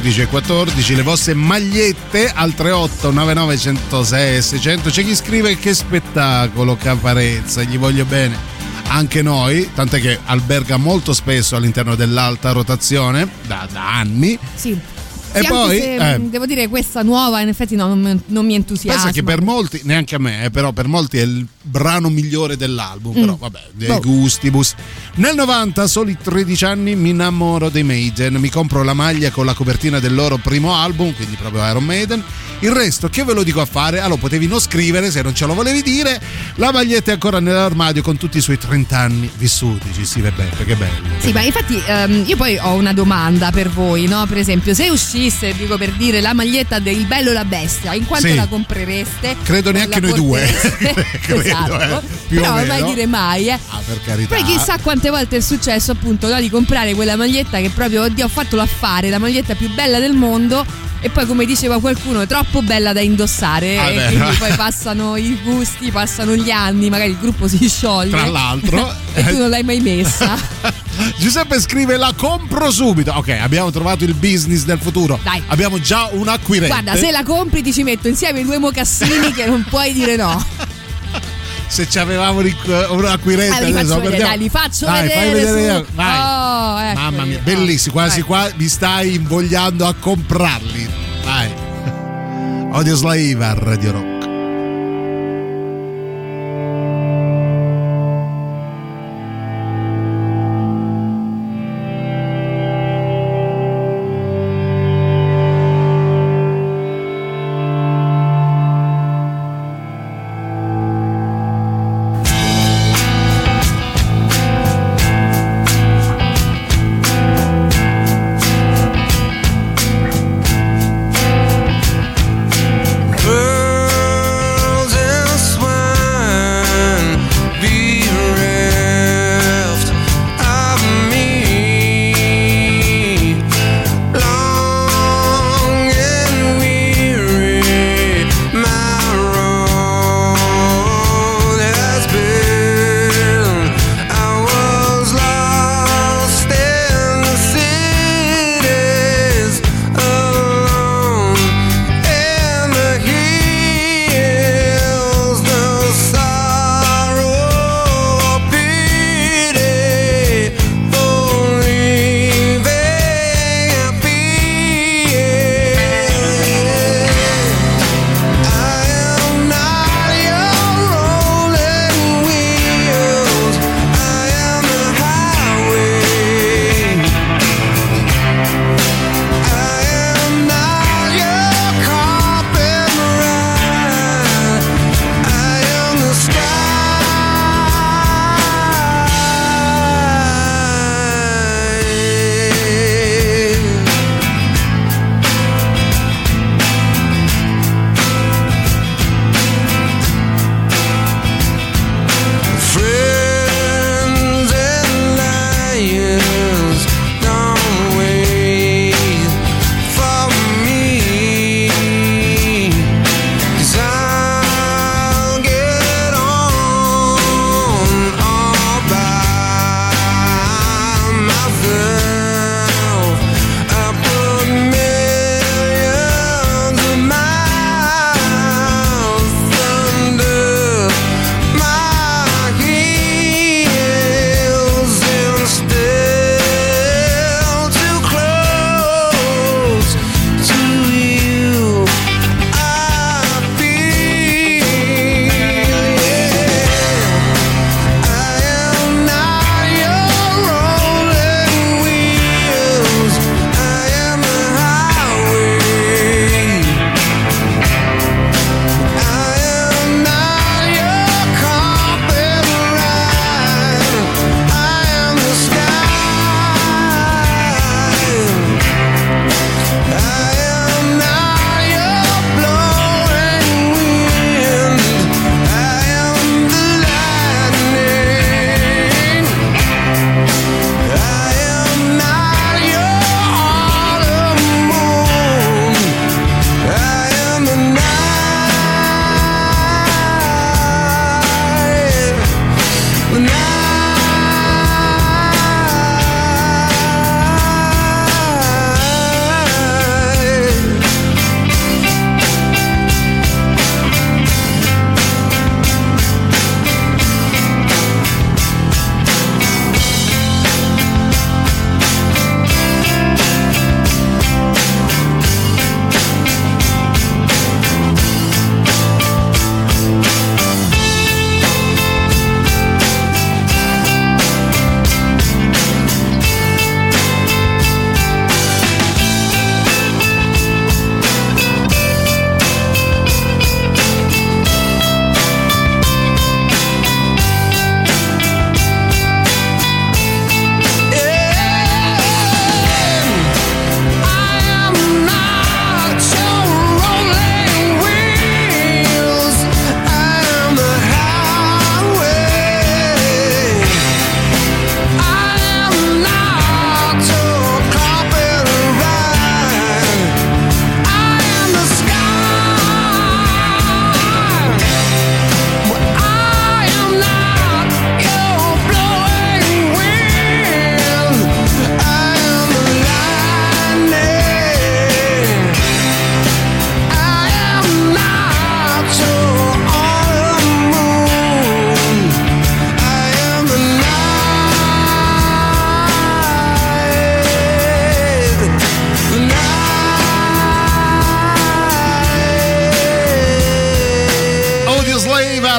14 le vostre magliette al 38 99 106 600. C'è chi scrive: che spettacolo, Caparezza, gli voglio bene anche noi, tant'è che alberga molto spesso all'interno dell'alta rotazione da anni. Sì. E poi devo dire, questa nuova in effetti non mi entusiasma. Pensa che per molti, neanche a me, però per molti è il brano migliore dell'album. Però vabbè, dei gustibus. Nel 90, soli 13 anni, mi innamoro dei Maiden. Mi compro la maglia con la copertina del loro primo album, quindi proprio Iron Maiden. Il resto che ve lo dico a fare? Allora potevi non scrivere se non ce lo volevi dire. La maglietta è ancora nell'armadio con tutti i suoi 30 anni vissuti. Ci si vede bene, che bello. Sì, ma infatti io poi ho una domanda per voi, no? Per esempio, se uscisse, dico per dire, la maglietta del Bello e la Bestia, in quanto la comprereste? Credo neanche noi due. Credo, esatto. più però o meno. mai dire mai, per carità. Poi chissà quante volte è successo appunto, no, di comprare quella maglietta che proprio, oddio, ho fatto l'affare, la maglietta più bella del mondo. E poi, come diceva qualcuno, è troppo bella da indossare. E quindi poi passano i gusti, passano gli anni, magari il gruppo si scioglie. Tra l'altro. E tu non l'hai mai messa. Giuseppe scrive: la compro subito. Ok, abbiamo trovato il business del futuro. Dai. Abbiamo già un acquirente. Guarda, se la compri ti ci metto insieme i 2 mocassini che non puoi dire no. Se ci avevamo un acquirente, li faccio vedere. Fai vedere. Vai. Mamma mia, bellissimo. Quasi qua mi stai invogliando a comprarli. Vai. Audio Slave a Radio Rock. Bird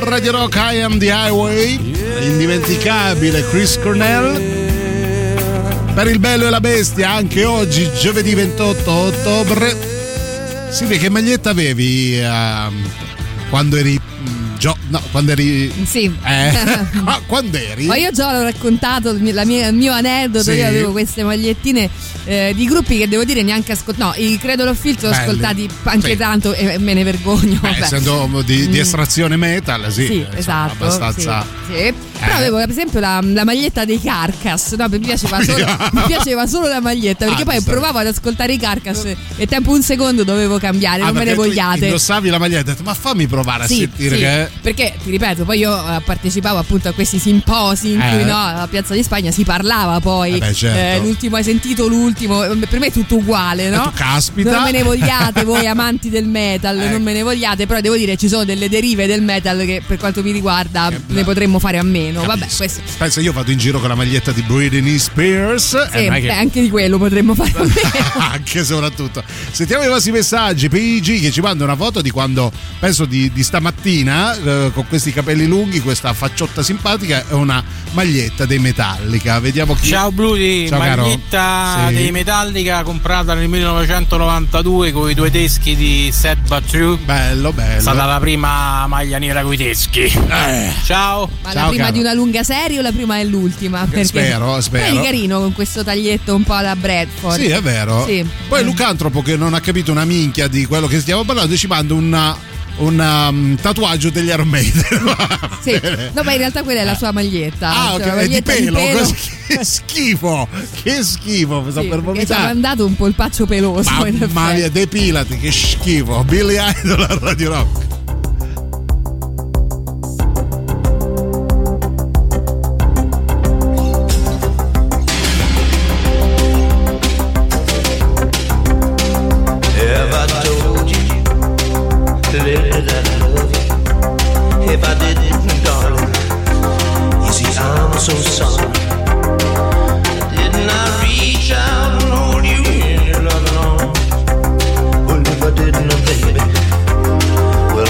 Radio Rock, I Am The Highway, indimenticabile Chris Cornell. Per il bello e la bestia, anche oggi, giovedì 28 ottobre. Silvia, che maglietta avevi quando eri... quando eri... Sì. Quando eri? Ma io già l'ho raccontato il mio aneddoto. Sì. Io avevo queste magliettine di gruppi che devo dire neanche no, i Cradle of Filth l'ho ascoltati anche tanto e me ne vergogno. Essendo di estrazione metal, sì. Sì, esatto. Abbastanza. Sì. Però avevo per esempio la maglietta dei Carcass, no, mi piaceva solo la maglietta, perché poi provavo ad ascoltare i Carcass e tempo un secondo dovevo cambiare, non me ne vogliate. Indossavi la maglietta e ho detto, ma fammi provare a sentire che... Perché ti ripeto, poi io partecipavo appunto a questi simposi in cui a Piazza di Spagna si parlava poi certo. L'ultimo hai sentito l'ultimo, per me è tutto uguale, no? Caspita. Non me ne vogliate voi amanti del metal, non me ne vogliate, però devo dire ci sono delle derive del metal che per quanto mi riguarda ne potremmo fare a meno. Vabbè, questo. Pensa, io vado in giro con la maglietta di Britney Spears. Sì, anche di quello potremmo fare a meno. Anche soprattutto. Sentiamo i vostri messaggi. PG che ci manda una foto di quando, penso di stamattina, con questi capelli lunghi, questa facciotta simpatica e una maglietta dei Metallica. Vediamo chi. Ciao Bludi, ciao, maglietta dei Metallica comprata nel 1992 con i due teschi di Sad But True. Bello. È stata la prima maglia nera con i teschi. Ciao. Ma ciao, la prima caro. di una lunga serie o la prima è l'ultima? Perché spero. Poi è carino con questo taglietto un po' alla Bradford. Sì, è vero. Sì. Poi Lucantropo, che non ha capito una minchia di quello che stiamo parlando, ci manda un tatuaggio degli Iron Maiden. Sì. No, ma in realtà quella è la sua maglietta. Ok, è di pelo. Che schifo. Che schifo. Sì, per vomitare. ci ha mandato un polpaccio peloso. Mamma mia, depilati, che schifo. Billy Idol a Radio Rock. If I didn't, darling, you see, I'm so sorry. Didn't I reach out and hold you in your loving arms? Well, if I didn't, baby,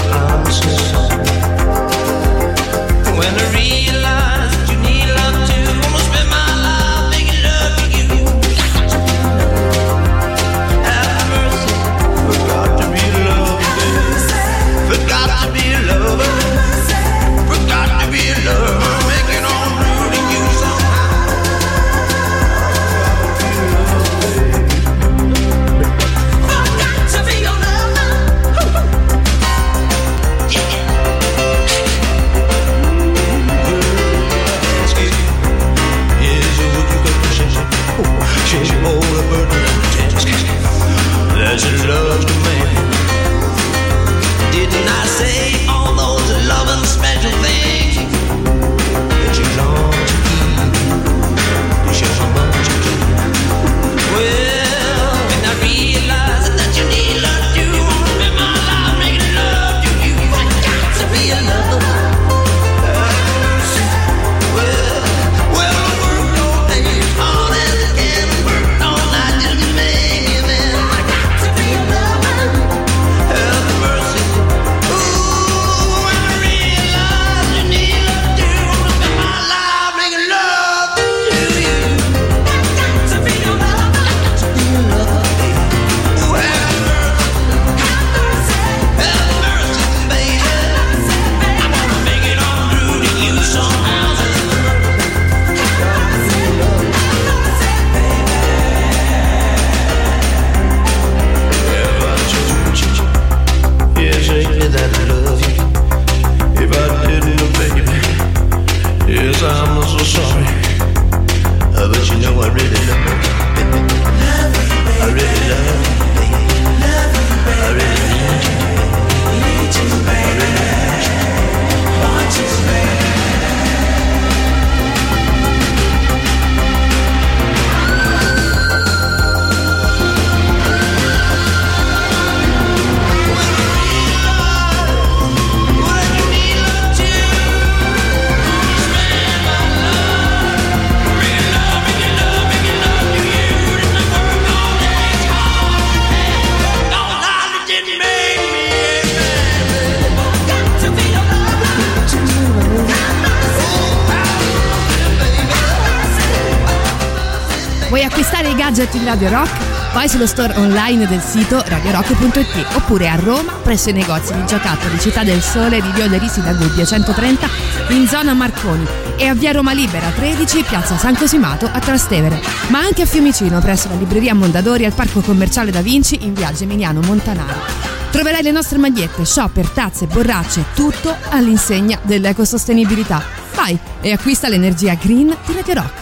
gadget di Radio Rock, vai sullo store online del sito radiorock.it oppure a Roma presso i negozi di giocattoli Città del Sole di Via Derisi da Gubbia 130 in zona Marconi e a via Roma Libera 13 piazza San Cosimato a Trastevere, ma anche a Fiumicino presso la libreria Mondadori al Parco Commerciale Da Vinci in via Geminiano Montanaro. Troverai le nostre magliette, shopper, tazze, borracce, tutto all'insegna dell'ecosostenibilità. Vai e acquista l'energia green di Radio Rock.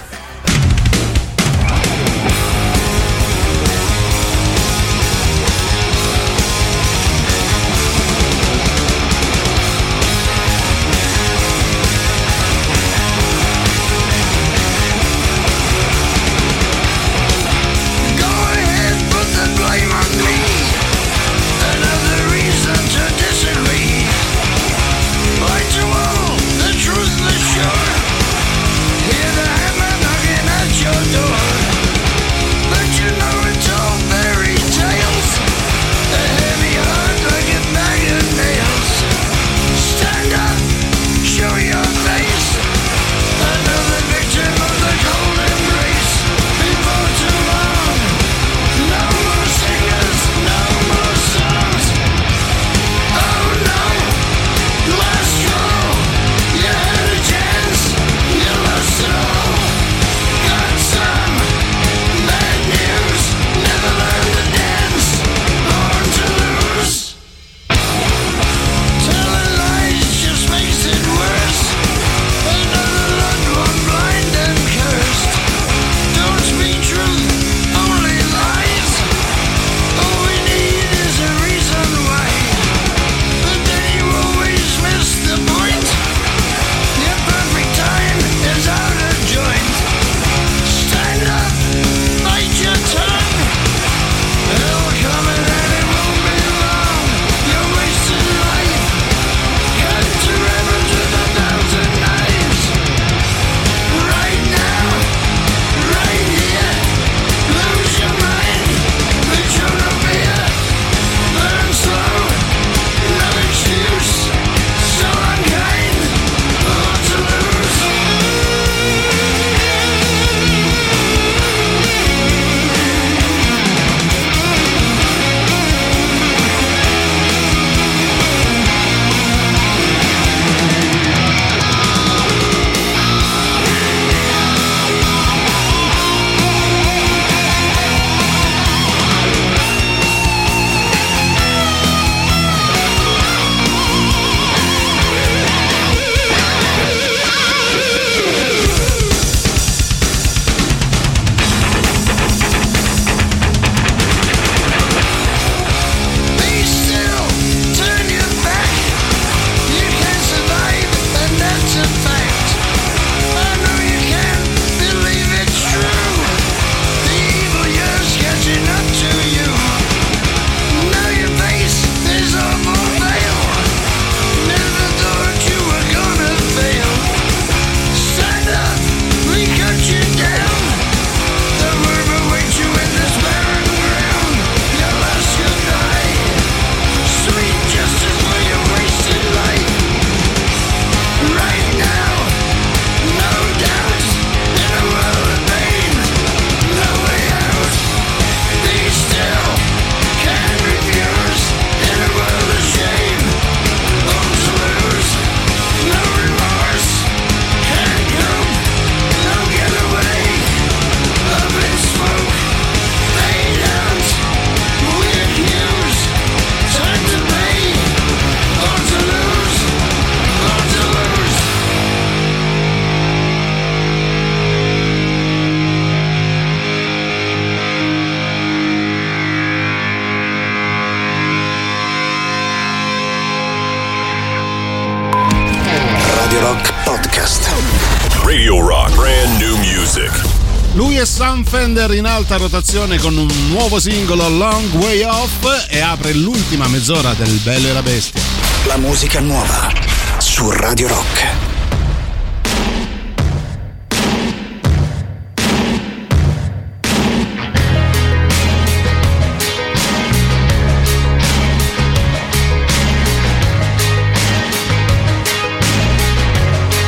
Radio Rock, brand new music. Lui è Sam Fender in alta rotazione con un nuovo singolo Long Way Off e apre l'ultima mezz'ora del Bello e la Bestia. La musica nuova su Radio Rock.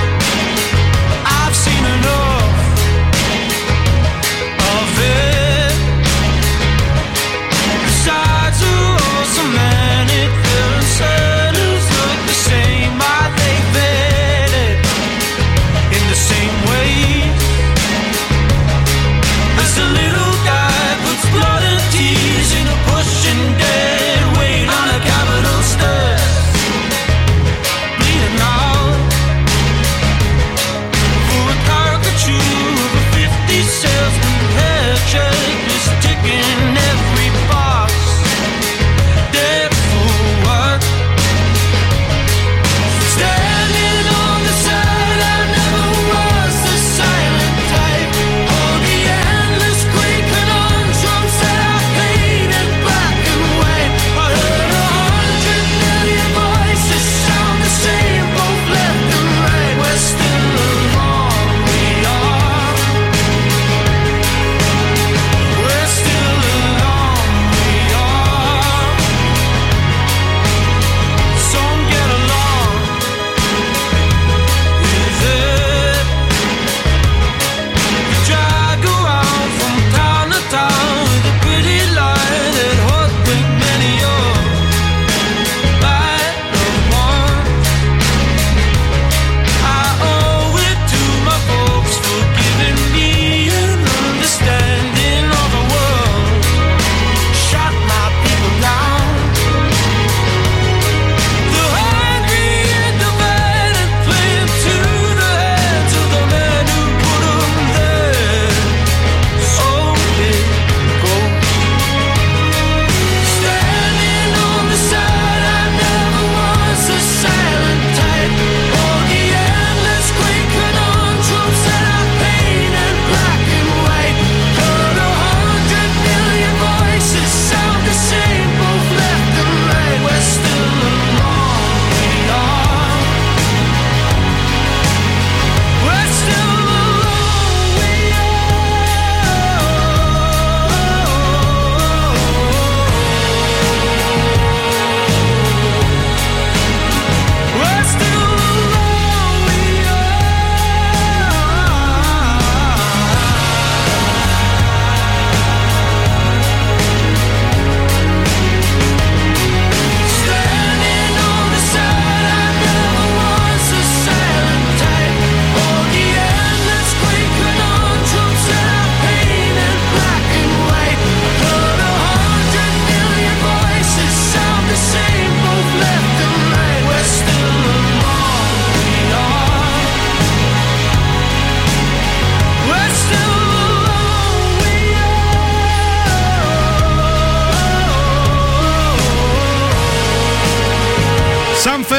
I've seen enough of it.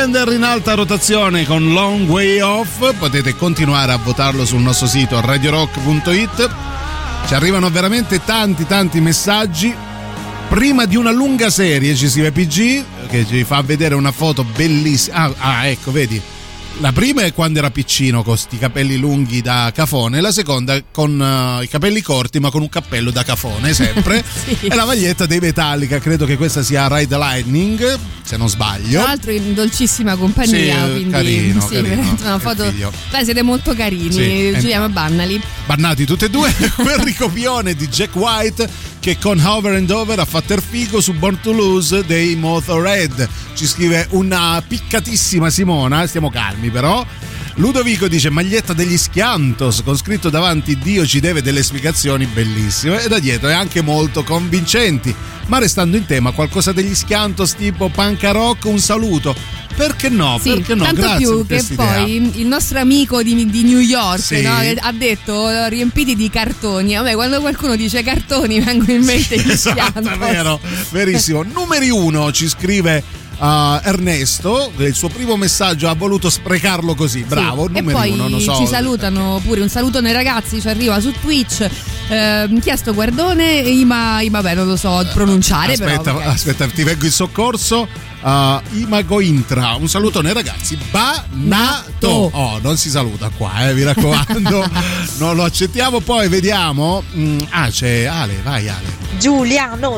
Fender in alta rotazione con Long Way Off, potete continuare a votarlo sul nostro sito radiorock.it. Ci arrivano veramente tanti messaggi. Prima di una lunga serie, ci scrive PG, che ci fa vedere una foto bellissima. Ecco, vedi. La prima è quando era piccino con sti capelli lunghi da cafone, la seconda con i capelli corti ma con un cappello da cafone sempre. Sì. E la maglietta dei Metallica, credo che questa sia Ride the Lightning, se non sbaglio. Tra l'altro in dolcissima compagnia, sì, quindi carino, una foto. Beh, siete molto carini, sì, Giuliano Bannali. Bannati tutti e due. Quel ricopione di Jack White che con Over and Over ha fatto il figo su Born to Lose dei Motorhead. Ci scrive una piccatissima Simona, stiamo calmi però. Ludovico dice maglietta degli Schiantos con scritto davanti Dio ci deve delle spiegazioni, bellissime, e da dietro è anche molto convincenti. Ma restando in tema, qualcosa degli Schiantos tipo punk rock, un saluto. Perché no? Sì, perché no? Tanto Grazie più che poi il nostro amico di New York, sì, no, ha detto riempiti di cartoni. A me quando qualcuno dice cartoni vengono in mente gli Schiantos. È vero, verissimo. Numeri 1 ci scrive Ernesto, il suo primo messaggio ha voluto sprecarlo così, bravo. Sì. E poi ci salutano pure, un salutone ai ragazzi, ci arriva su Twitch. Chiesto Guardone vabbè, non lo so pronunciare. Aspetta, ti vengo in soccorso. Imagointra, un salutone ragazzi. Banato. Oh, non si saluta qua, mi raccomando. Non lo accettiamo. Poi vediamo. C'è Ale, vai Ale. Giuliano.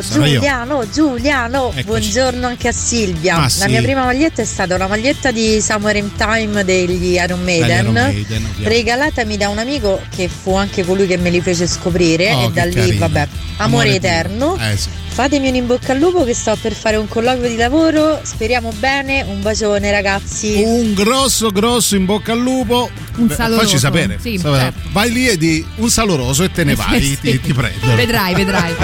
Eccoci. Buongiorno anche a Silvia. La mia prima maglietta è stata una maglietta di Summer in Time degli Iron Maiden, regalatami da un amico che fu anche colui che me li fece scoprire, e da lì carino. Vabbè, amore eterno. Sì. Fatemi un in bocca al lupo che sto per fare un colloquio di lavoro, speriamo bene, un bacione ragazzi. Un grosso in bocca al lupo. Un saloroso. Facci sapere. Sì, certo. Vai lì e di un saloroso e te ne vai, sì. ti prendo. Vedrai.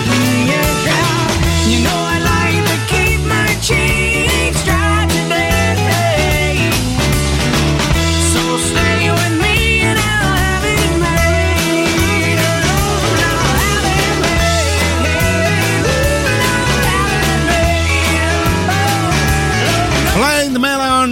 Cheeks dry today.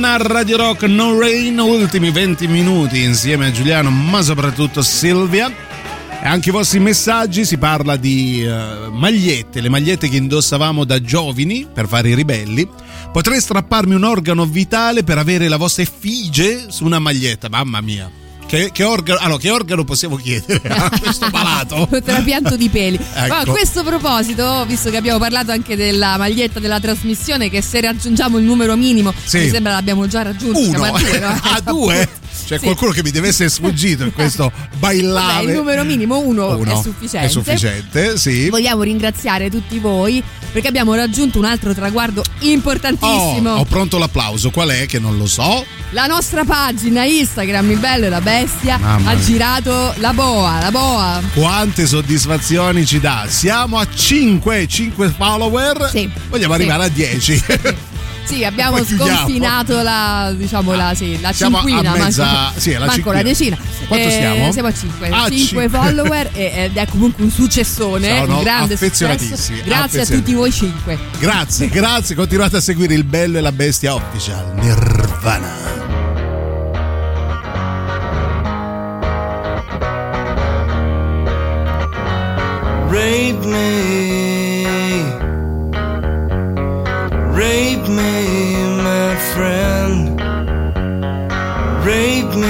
a Radio Rock No Rain, ultimi 20 minuti insieme a Giuliano, ma soprattutto Silvia. E anche i vostri messaggi, si parla di magliette, le magliette che indossavamo da giovani per fare i ribelli. Potrei strapparmi un organo vitale per avere la vostra effigie su una maglietta, mamma mia. Che organo possiamo chiedere a questo malato? Trapianto di peli. Ecco. Ma a questo proposito, visto che abbiamo parlato anche della maglietta della trasmissione, che se raggiungiamo il numero minimo, mi sembra l'abbiamo già raggiunto. Uno. A due? C'è qualcuno che mi deve essere sfuggito in questo bailare. Beh, il numero minimo uno è sufficiente. È sufficiente, sì. Vogliamo ringraziare tutti voi perché abbiamo raggiunto un altro traguardo importantissimo. Ho pronto l'applauso. Qual è? Che non lo so. La nostra pagina Instagram, il bello e la bestia, ha girato la boa. Quante soddisfazioni ci dà. Siamo a 5 follower. Sì. Vogliamo arrivare a 10. Sì, abbiamo sconfinato la cinquina, manco la decina. Quanto stiamo? Siamo a 5. 5 follower ed è comunque un successone, un grande successo. Grazie a tutti voi 5. Grazie, continuate a seguire il bello e la bestia official Nirvana. Rape me, my friend. Rape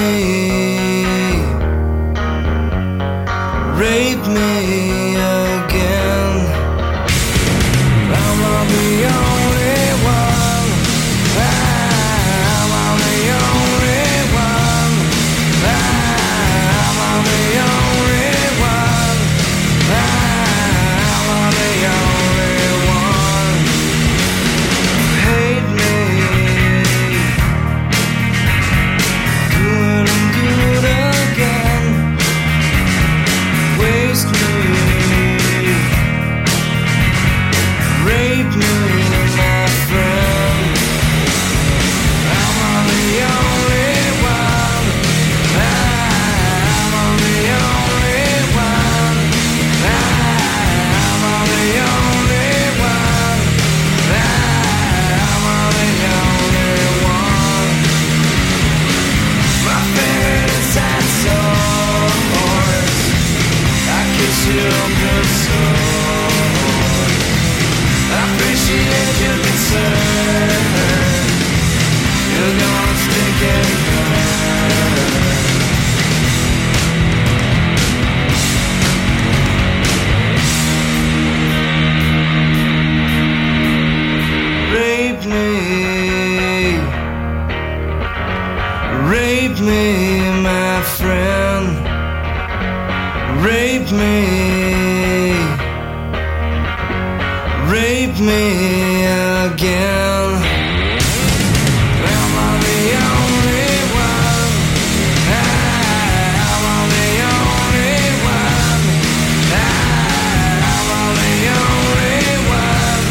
me again. I'm on the only one. I'm on the only one. I'm on the only one. I'm on the only one. Hate me. Do it again. Waste me. Rape me, my friend. I'm on the only one. I'm on the only one. I'm on the only one. I'm on the only one. My fingers and swords. I kiss your good sword. I appreciate your concern. You're gonna stick and burn. Rape me, my friend. Rape me again. I'm on the only one. I'm on the only one. I'm on the only one.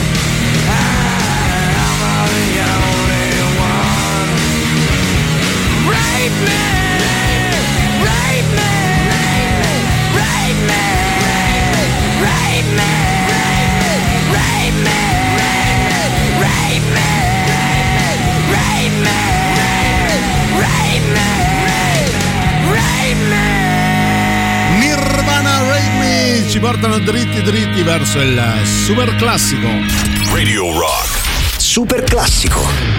I'm on the only one. Rape me. Rape me. Rape me. Rape me. Rape me. Rape me. Rape me. Rape me. Rape me. Nirvana, Rape Me ci portano dritti verso il super classico. Radio Rock. Super classico.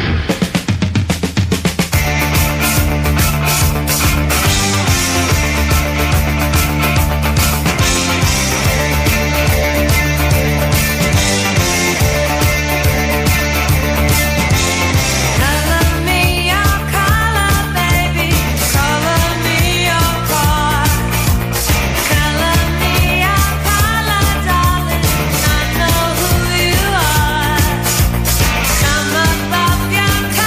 Come above your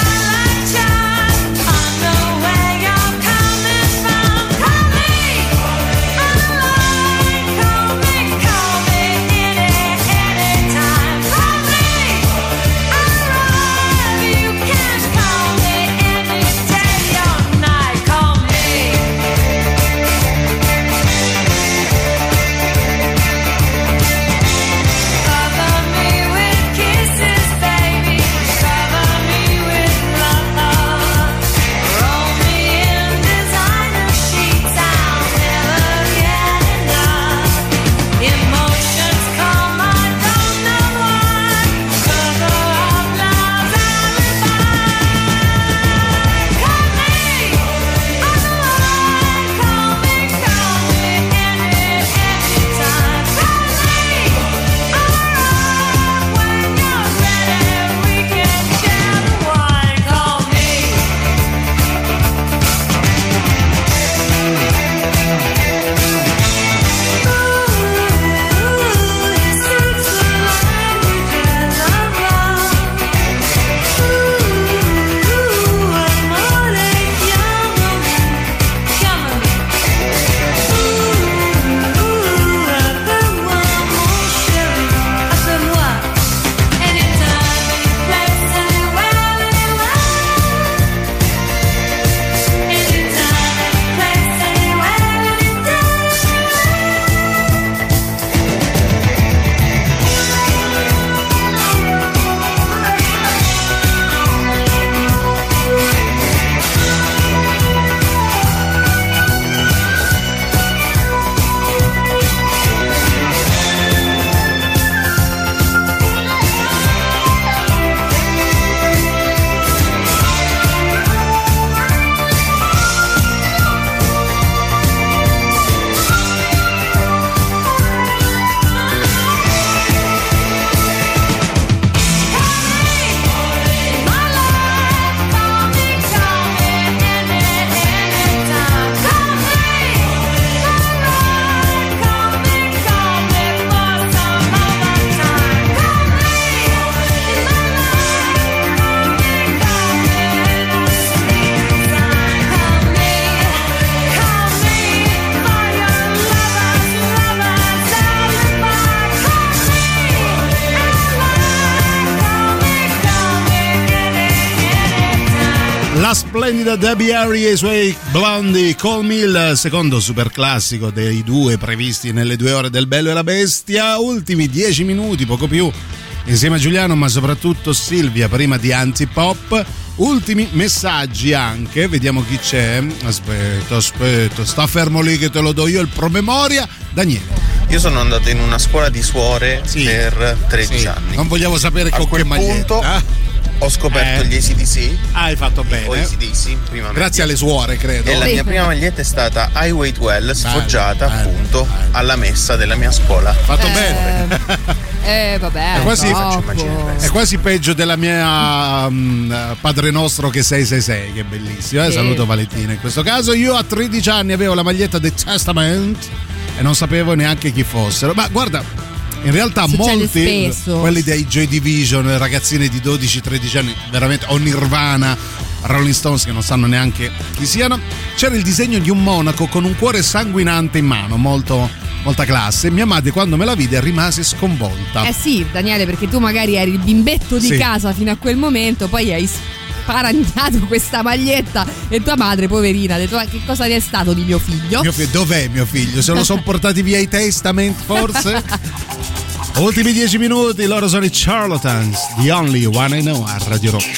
La splendida Debbie Harry e i suoi Blondie, Call Me, il secondo super classico dei due previsti nelle 2 ore del Bello e la Bestia. Ultimi 10 minuti, poco più, insieme a Giuliano, ma soprattutto Silvia, prima di Antipop. Ultimi messaggi anche, vediamo chi c'è. Aspetta, sta fermo lì che te lo do io il promemoria. Daniele. Io sono andato in una scuola di suore per 13 anni. Non vogliamo sapere con che maglietta. Ho scoperto gli AC/DC. Hai fatto bene. AC/DC, grazie alle suore, credo. E la mia prima maglietta è stata I Wait Well, sfoggiata appunto alla messa della mia scuola. Fatto bene. Vabbè. È quasi peggio della mia Padre Nostro che 666, che è bellissima. Saluto Valentina. In questo caso io a 13 anni avevo la maglietta The Testament e non sapevo neanche chi fossero. Ma guarda, in realtà molti, quelli dei Joy Division, ragazzine di 12-13 anni, veramente, o Nirvana, Rolling Stones, che non sanno neanche chi siano, c'era il disegno di un monaco con un cuore sanguinante in mano, molta classe. Mia madre, quando me la vide, rimase sconvolta. Sì, Daniele, perché tu magari eri il bimbetto di casa fino a quel momento, poi hai sparagnato questa maglietta e tua madre, poverina, ha detto: ma che cosa ne è stato di mio figlio? Dov'è mio figlio? Se lo sono portati via i Testament, forse? Ultimi 10 minuti, loro sono i Charlatans, The Only One I Know a Radio Rock.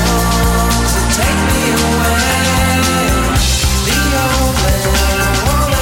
Take me away, the only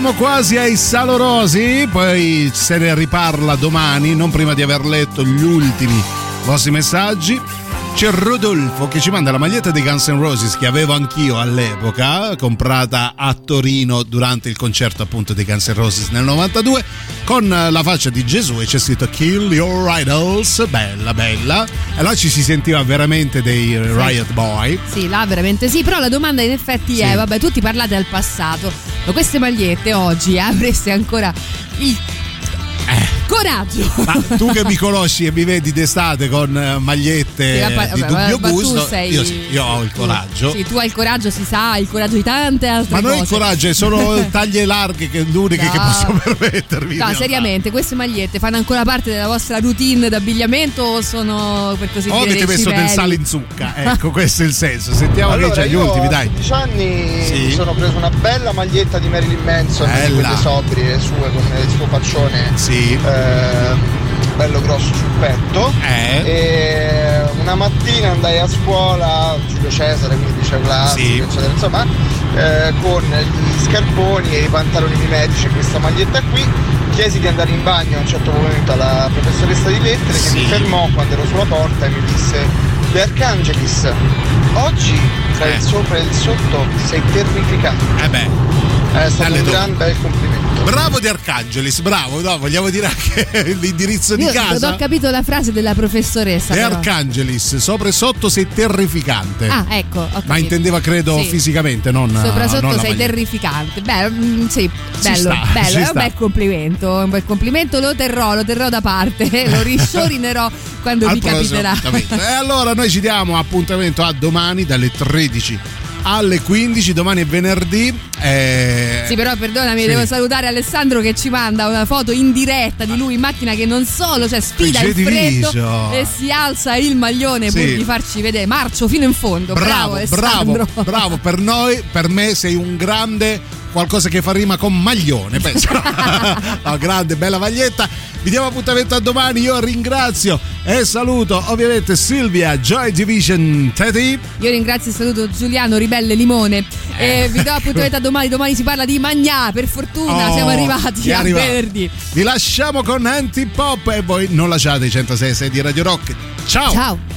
Siamo quasi ai Salorosi, poi se ne riparla domani, non prima di aver letto gli ultimi vostri messaggi. C'è Rodolfo che ci manda la maglietta dei Guns N' Roses che avevo anch'io all'epoca, comprata a Torino durante il concerto appunto dei Guns N' Roses nel 92, con la faccia di Gesù e c'è scritto Kill Your Idols, bella bella, e là ci si sentiva veramente dei Riot Boy. Sì, là veramente sì, però la domanda in effetti è, vabbè, tutti parlate del passato, ma queste magliette oggi avreste ancora il coraggio. Ma tu che mi conosci e mi vedi d'estate con magliette di dubbio gusto, io ho il coraggio. Sì, tu hai il coraggio, si sa, il coraggio di tante altre cose. Ma non il coraggio, è solo taglie larghe che è l'unica che posso permettermi. No, seriamente, queste magliette fanno ancora parte della vostra routine d'abbigliamento o sono per così dire? O avete messo del sale in zucca? Ecco, questo è il senso. Sentiamo allora, che c'è gli ultimi, dai. A 16 anni mi sono preso una bella maglietta di Marilyn Manson, di quelle sobrie sue con il suo faccione. Sì. Bello grosso sul petto e una mattina andai a scuola Giulio Cesare, quindi liceo classico, eccetera, insomma, con gli scarponi e i pantaloni medici e questa maglietta qui. Chiesi di andare in bagno a un certo momento alla professoressa di lettere che mi fermò quando ero sulla porta e mi disse: De Arcangelis, oggi tra il sopra e il sotto sei terrificante. È stato un gran bel complimento. Bravo De Arcangelis, bravo, no, vogliamo dire anche l'indirizzo di casa. Non ho capito la frase della professoressa. De Arcangelis, sopra e sotto sei terrificante. Ah, ecco. Ma intendeva, credo, fisicamente, non sopra e sotto non sei terrificante. Beh, sì, bello, bello, è un bel complimento, lo terrò da parte, lo risciorinerò quando mi capiterà. E allora noi ci diamo appuntamento a domani dalle 13 alle 15, domani è venerdì. Sì, però perdonami, devo salutare Alessandro che ci manda una foto in diretta di lui in macchina che non solo, cioè sfida il freddo e si alza il maglione pur di farci vedere. Marcio fino in fondo. Bravo per me sei un grande, qualcosa che fa rima con maglione, penso. No, grande, bella maglietta. Vi diamo appuntamento a domani. Io ringrazio e saluto ovviamente Silvia, Joy Division, Teddy. Io ringrazio e saluto Giuliano Ribelle Limone e vi do appuntamento a domani. Domani si parla di Magnà, per fortuna siamo arrivati a venerdì. Vi lasciamo con Antipop e voi non lasciate i 106.6 di Radio Rock. Ciao.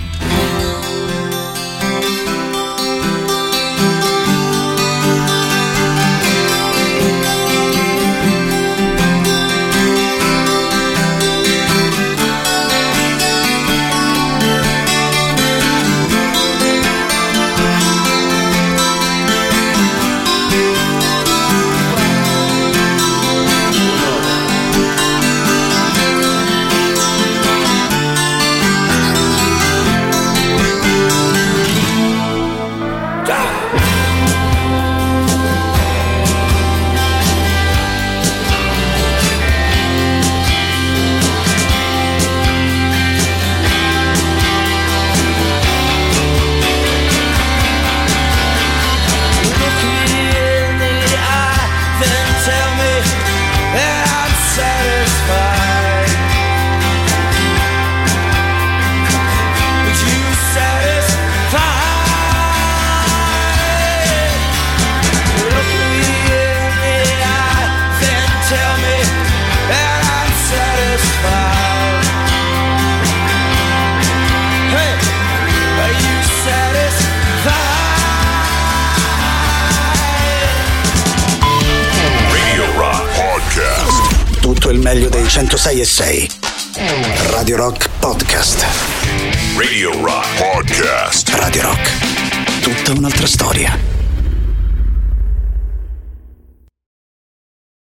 Il meglio dei 106.6 Radio Rock Podcast. Radio Rock Podcast. Radio Rock, tutta un'altra storia.